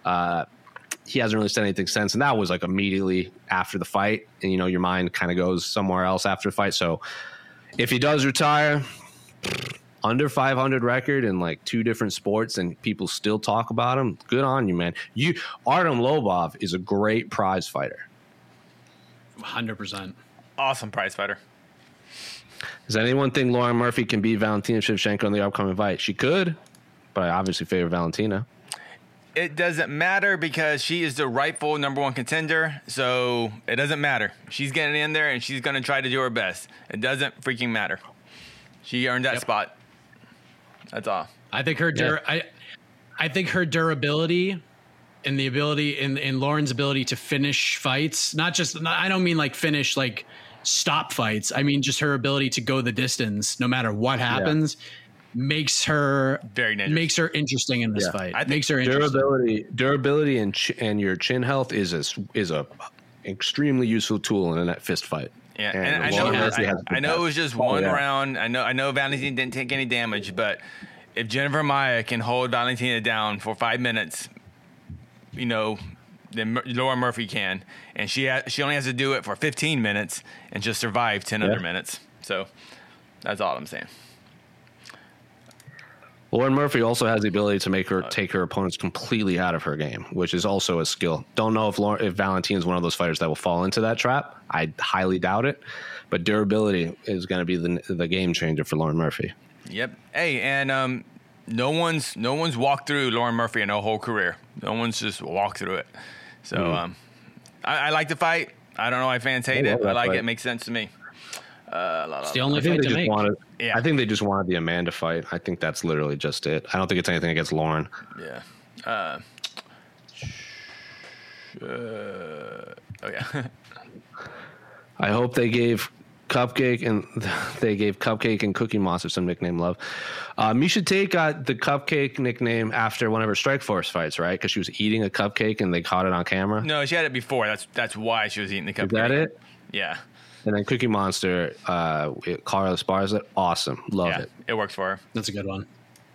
he hasn't really said anything since. And that was immediately after the fight, and your mind kind of goes somewhere else after the fight. So if he does retire, under 500 record in 2 different sports, and people still talk about him. Good on you, man. Artem Lobov is a great prize fighter. 100%. Awesome prize fighter. Does anyone think Lauren Murphy can beat Valentina Shevchenko in the upcoming fight? She could, but I obviously favor Valentina. It doesn't matter because she is the rightful number 1 contender, so it doesn't matter. She's getting in there, and she's going to try to do her best. It doesn't freaking matter. She earned that spot. That's all. I think her I think her durability and the ability in Lauren's ability to finish fights, I don't mean finish stop fights. I mean just her ability to go the distance no matter what happens makes her very dangerous. Makes her interesting in this fight. I think makes her durability and your chin health is a extremely useful tool in a net fist fight. Yeah, and I know it was just one round. I know Valentina didn't take any damage, but if Jennifer Maia can hold Valentina down for 5 minutes, then Lauren Murphy can, and she only has to do it for 15 minutes and just survive 10 other minutes. So that's all I'm saying. Lauren Murphy also has the ability to make her take her opponents completely out of her game, which is also a skill. Don't know if Valentina is one of those fighters that will fall into that trap. I highly doubt it, but durability is going to be the game changer for Lauren Murphy. Yep. Hey, and no one's walked through Lauren Murphy in her whole career. No one's just walked through it. So I like the fight. I don't know why fans hate it, but I like it. It makes sense to me. It's the only I think fight they to just make. wanted. Yeah. I think they just wanted the Amanda fight. I think that's literally just it. I don't think it's anything against Lauren. Yeah. Oh yeah. I hope they gave Cupcake and Cookie Monster some nickname love. Misha Tate got the Cupcake nickname after one of her Strikeforce fights, right? Because she was eating a cupcake and they caught it on camera. No, she had it before. That's why she was eating the cupcake. Is that it? Yeah. And then Cookie Monster, Carla Esparza, awesome. Love it. It works for her. That's a good one.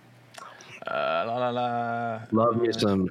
Love me some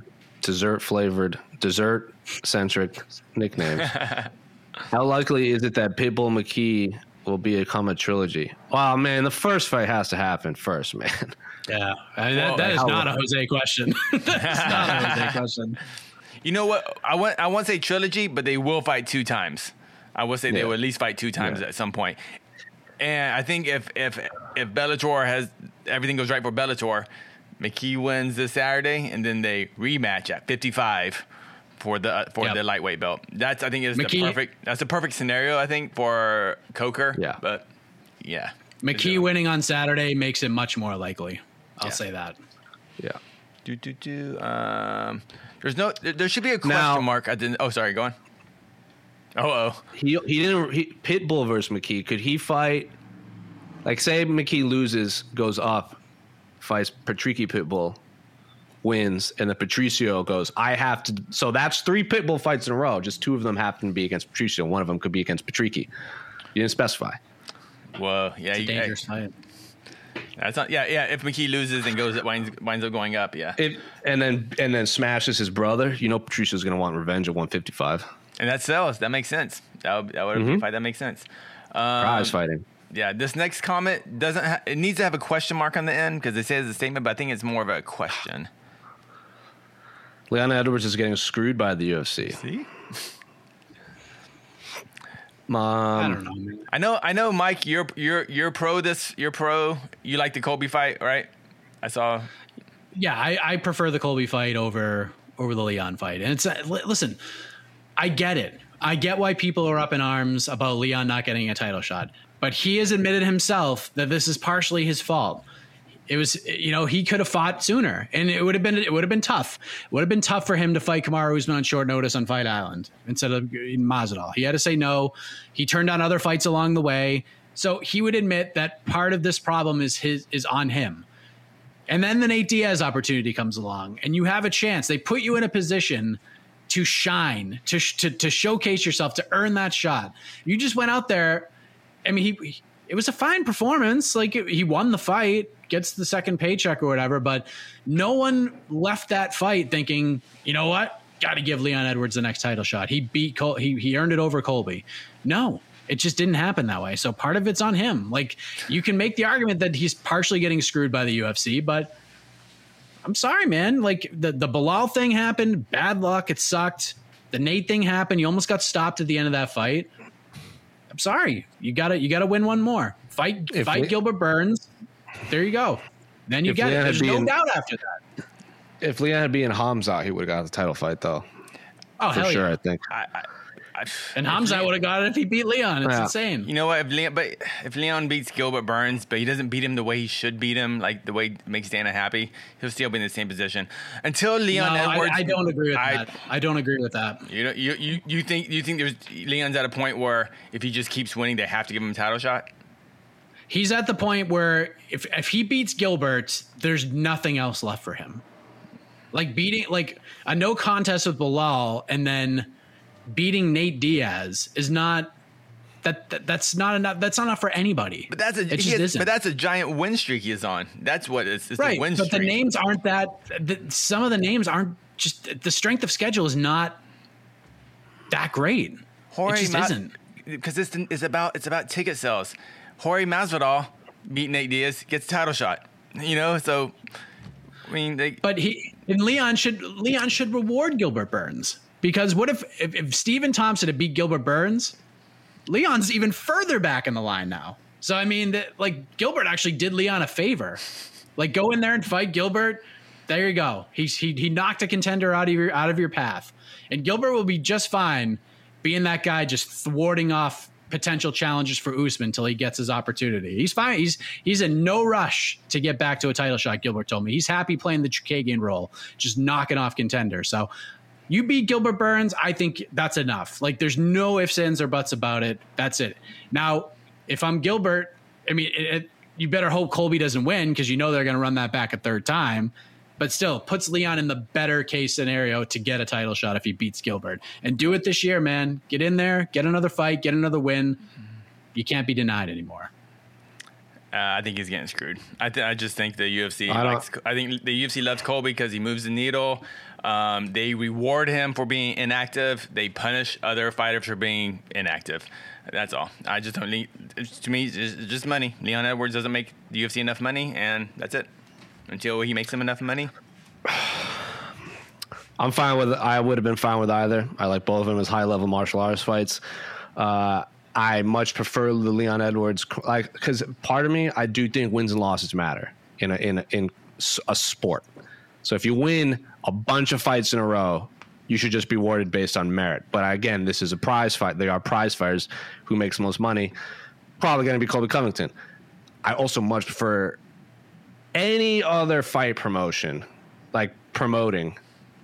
dessert-centric nicknames. How likely is it that Pitbull McKee will become a trilogy? Wow, man, the first fight has to happen first, man. Yeah, that is not a Jose question. That's not a Jose question. You know what? I won't say trilogy, but they will fight 2 times. I will say they will at least fight 2 times at some point. And I think if Bellator has everything goes right for Bellator, McKee wins this Saturday, and then they rematch at 55 for the lightweight belt. That's I think is the perfect scenario. I think for Coker. Yeah, but yeah, McKee winning on Saturday makes it much more likely. I'll say that. Yeah. There should be a question mark. I didn't. Oh, sorry. Go on. He didn't. Pitbull versus McKee. Could he fight? Like, say McKee loses, goes up, fights Patricky Pitbull, wins, and then Patricio goes, I have to. So that's 3 Pitbull fights in a row. Just 2 of them happen to be against Patricio. One of them could be against Patricky. You didn't specify. Well, yeah, it's a dangerous fight. That's not. Yeah. If McKee loses and winds up going up, yeah. And then smashes his brother. You know, Patricio's going to want revenge at 155. And that sells. That makes sense. That would be a fight that makes sense. Prize fighting. Yeah, this next comment it needs to have a question mark on the end because it says a statement, but I think it's more of a question. Leon Edwards is getting screwed by the UFC. See? I don't know, man. I know, Mike. You're pro this. You're pro. You like the Colby fight, right? I saw. Yeah, I prefer the Colby fight over the Leon fight. And it's listen, I get it. I get why people are up in arms about Leon not getting a title shot, but he has admitted himself that this is partially his fault. It was, he could have fought sooner, and it would have been tough. It would have been tough for him to fight Kamaru Usman on short notice on Fight Island instead of Masvidal. He had to say no. He turned down other fights along the way, so he would admit that part of this problem is on him. And then the Nate Diaz opportunity comes along, and you have a chance. They put you in a position to shine, to showcase yourself, to earn that shot. You just went out there. I mean, it was a fine performance. Like, he won the fight, gets the second paycheck or whatever, but no one left that fight thinking, you know what, got to give Leon Edwards the next title shot. He beat he earned it over Colby. No, it just didn't happen that way. So part of it's on him. Like, you can make the argument that he's partially getting screwed by the UFC, but I'm sorry, man. Like, the Bilal thing happened, bad luck, it sucked. The Nate thing happened, you almost got stopped at the end of that fight. I'm sorry. You gotta win one more. Fight Gilbert Burns. There you go. Then you get it. There's no doubt after that. If Leon had been Hamzat, he would have got the title fight, though. Oh, for sure, yeah. I think. And Hamzat would have got it if he beat Leon. It's insane. You know what? If Leon beats Gilbert Burns, but he doesn't beat him the way he should beat him, like the way it makes Dana happy, he'll still be in the same position until Leon Edwards. I don't agree with that. I don't agree with that. You think Leon's at a point where if he just keeps winning, they have to give him a title shot? He's at the point where if he beats Gilbert, there's nothing else left for him. Like beating a no contest with Bilal and then beating Nate Diaz is not that's not enough. That's not enough for anybody. But that's a giant win streak he is on. That's what it's right. The win but streak. The names aren't that. Some of the names aren't just the strength of schedule is not that great. It just isn't because it's about ticket sales. Jorge Masvidal beat Nate Diaz, gets a title shot. So I mean, Leon should reward Gilbert Burns. Because what if Stephen Thompson had beat Gilbert Burns, Leon's even further back in the line now. So, I mean, Gilbert actually did Leon a favor. Like, go in there and fight Gilbert. There you go. He knocked a contender out of your path. And Gilbert will be just fine being that guy just thwarting off potential challenges for Usman until he gets his opportunity. He's fine. He's in no rush to get back to a title shot, Gilbert told me. He's happy playing the Chukagian role, just knocking off contenders. So you beat Gilbert Burns, I think that's enough. Like, there's no ifs, ands, or buts about it. That's it. Now, if I'm Gilbert, I mean, you better hope Colby doesn't win because you know they're going to run that back a third time. But still, puts Leon in the better case scenario to get a title shot if he beats Gilbert. And do it this year, man. Get in there, get another fight, get another win. You can't be denied anymore. I think he's getting screwed. I just think the UFC. I think the UFC loves Colby because he moves the needle. They reward him for being inactive. They punish other fighters for being inactive. That's all. I just don't need. To me, it's just money. Leon Edwards doesn't make the UFC enough money, and that's it. Until he makes him enough money. I'm fine with it. I would have been fine with either. I like both of them as high-level martial arts fights. I much prefer the Leon Edwards, like, because part of me, I do think wins and losses matter in a sport. So if you win a bunch of fights in a row, you should just be awarded based on merit. But again, this is a prize fight. They are prize fighters. Who makes the most money? Probably going to be Colby Covington. I also much prefer any other fight promotion, like promoting.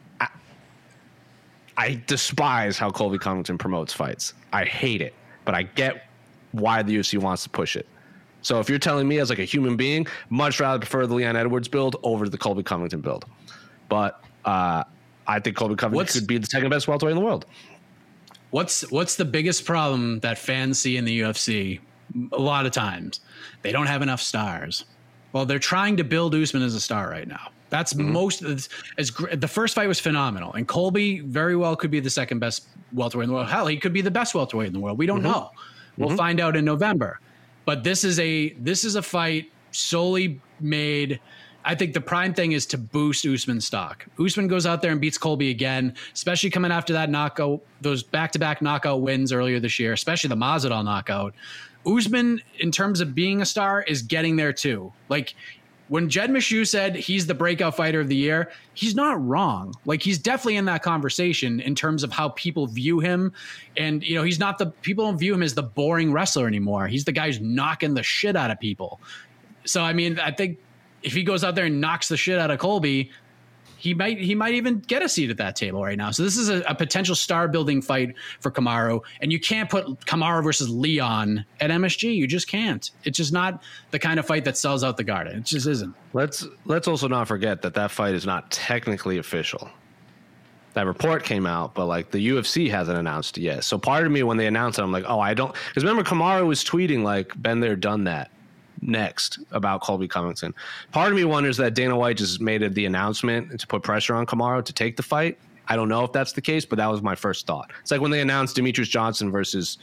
I despise how Colby Covington promotes fights. I hate it, but I get why the UFC wants to push it. So if you're telling me as like a human being, much rather prefer the Leon Edwards build over the Colby Covington build. But I think Colby Covington could be the second best welterweight in the world. What's the biggest problem that fans see in the UFC? A lot of times, they don't have enough stars. Well, they're trying to build Usman as a star right now. That's most of the first fight was phenomenal, and Colby very well could be the second best welterweight in the world. Hell, he could be the best welterweight in the world. We don't know. We'll find out in November. But this is a fight solely made. I think the prime thing is to boost Usman's stock. Usman goes out there and beats Colby again, especially coming after that knockout, those back-to-back knockout wins earlier this year, especially the Masvidal knockout. Usman, in terms of being a star, is getting there too. Like, when Jed Meshew said he's the breakout fighter of the year, he's not wrong. Like, he's definitely in that conversation in terms of how people view him. And, you know, people don't view him as the boring wrestler anymore. He's the guy who's knocking the shit out of people. So, I mean, I think if he goes out there and knocks the shit out of Colby, he might even get a seat at that table right now. So this is a potential star building fight for Kamaru, and you can't put Kamaru versus Leon at MSG. You just can't. It's just not the kind of fight that sells out the Garden. It just isn't. Let's also not forget that fight is not technically official. That report came out, but like the UFC hasn't announced it yet. So part of me, when they announced it, I'm like, oh, I don't, because remember Kamaru was tweeting like, been there, done that. Next about Colby Covington. Part of me wonders that Dana White just made the announcement to put pressure on Kamaru to take the fight. I don't know if that's the case, but that was my first thought. It's like when they announced Demetrius Johnson versus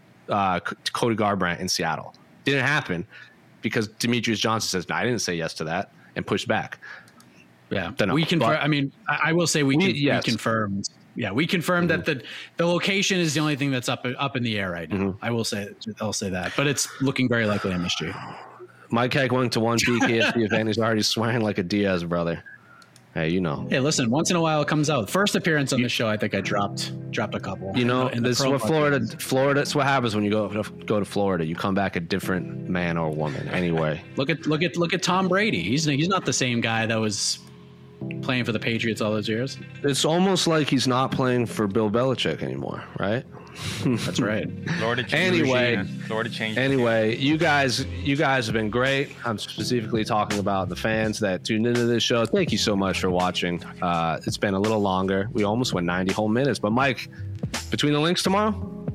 Cody Garbrandt in Seattle. Didn't happen because Demetrius Johnson says, no, I didn't say yes to that, and pushed back. Yeah, we confirm. I mean, I will say we confirmed. Yeah, we confirmed that the location is the only thing that's up in the air right now. I'll say that, but it's looking very likely MSG. Mike Heck went to one PKSP event. He's already swearing like a Diaz brother. Hey, you know. Hey, listen. Once in a while, it comes out. First appearance on the show, I think I dropped a couple. You know, this is what Florida. That's what happens when you go to Florida. You come back a different man or woman. Anyway, look at Tom Brady. He's not the same guy that was playing for the Patriots all those years. It's almost like he's not playing for Bill Belichick anymore, right? That's right. Anyway, you guys have been great. I'm specifically talking about the fans that tuned into this show. Thank you so much for watching. It's been a little longer. We almost went 90 whole minutes. But Mike, between the links tomorrow?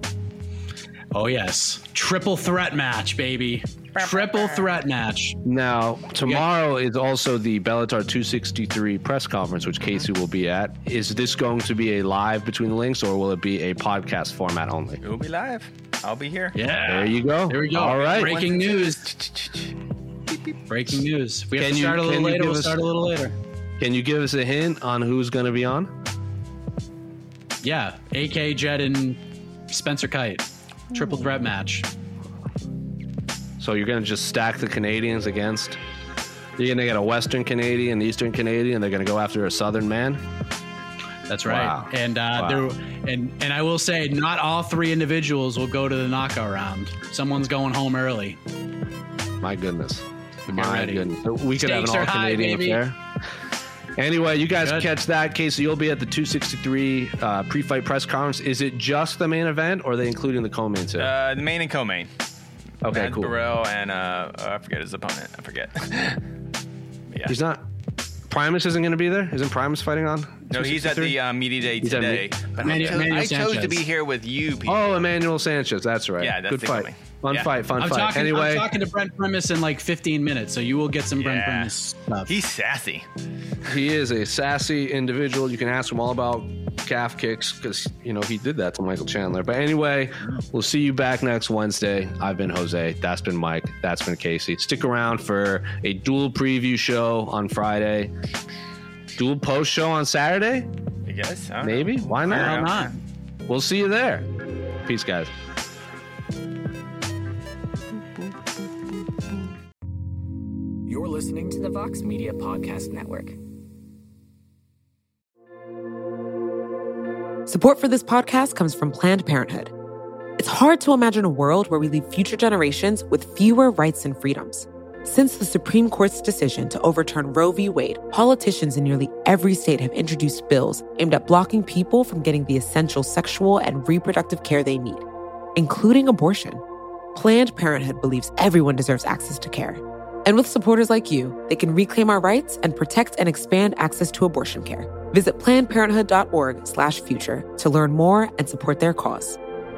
Oh yes, triple threat match, baby. Triple threat match. Now, tomorrow is also the Bellator 263 press conference, which Casey will be at. Is this going to be a live Between the Links, or will it be a podcast format only? It will be live. I'll be here. Yeah. There you go. There we go. All right. Breaking news. Breaking news. We have to start a little later. We'll start a little later. Can you give us a hint on who's going to be on? Yeah. AK, Jed, and Spencer Kite. Triple threat match. So you're going to just stack the Canadians against... You're going to get a Western Canadian, Eastern Canadian, they're going to go after a Southern man? That's right. Wow. And and I will say, not all 3 individuals will go to the knockout round. Someone's going home early. My goodness. My ready. goodness. We could have an Stakes are all high, Canadian baby. affair. Anyway, you guys Good. catch that. Casey, you'll be at the 263 pre-fight press conference. Is it just the main event, or are they including the co-main too? The main and co-main. Okay, Mads cool. Burrell and I forget his opponent. I forget. Yeah. He's not. Primus isn't going to be there. Isn't Primus fighting on? No, he's at the media day He's at today. But Emmanuel I chose to Sanchez. be here with you people. Oh, Emmanuel Sanchez. That's right. Yeah, that's good the fight. coming. Fun Yeah. fight. Fun I'm fight. I'm talking to Brent Primus in like 15 minutes, so you will get some Brent Yeah. Primus stuff. He's sassy. He is a sassy individual. You can ask him all about calf kicks because, he did that to Michael Chandler. But anyway, we'll see you back next Wednesday. I've been Jose. That's been Mike. That's been Casey. Stick around for a dual preview show on Friday. Dual post show on Saturday? I guess. I don't Maybe. know. Why Why not? not? We'll see you there. Peace, guys. You're listening to the Vox Media Podcast Network. Support for this podcast comes from Planned Parenthood. It's hard to imagine a world where we leave future generations with fewer rights and freedoms. Since the Supreme Court's decision to overturn Roe v. Wade, politicians in nearly every state have introduced bills aimed at blocking people from getting the essential sexual and reproductive care they need, including abortion. Planned Parenthood believes everyone deserves access to care. And with supporters like you, they can reclaim our rights and protect and expand access to abortion care. Visit PlannedParenthood.org/future to learn more and support their cause.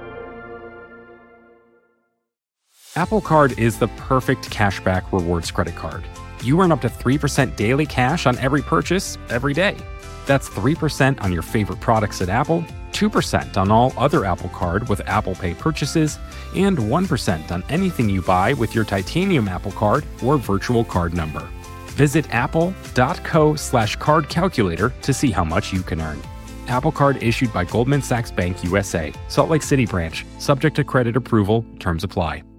Apple Card is the perfect cashback rewards credit card. You earn up to 3% daily cash on every purchase every day. That's 3% on your favorite products at Apple, 2% on all other Apple Card with Apple Pay purchases, and 1% on anything you buy with your titanium Apple Card or virtual card number. Visit apple.co/card calculator to see how much you can earn. Apple Card issued by Goldman Sachs Bank USA, Salt Lake City branch, subject to credit approval, terms apply.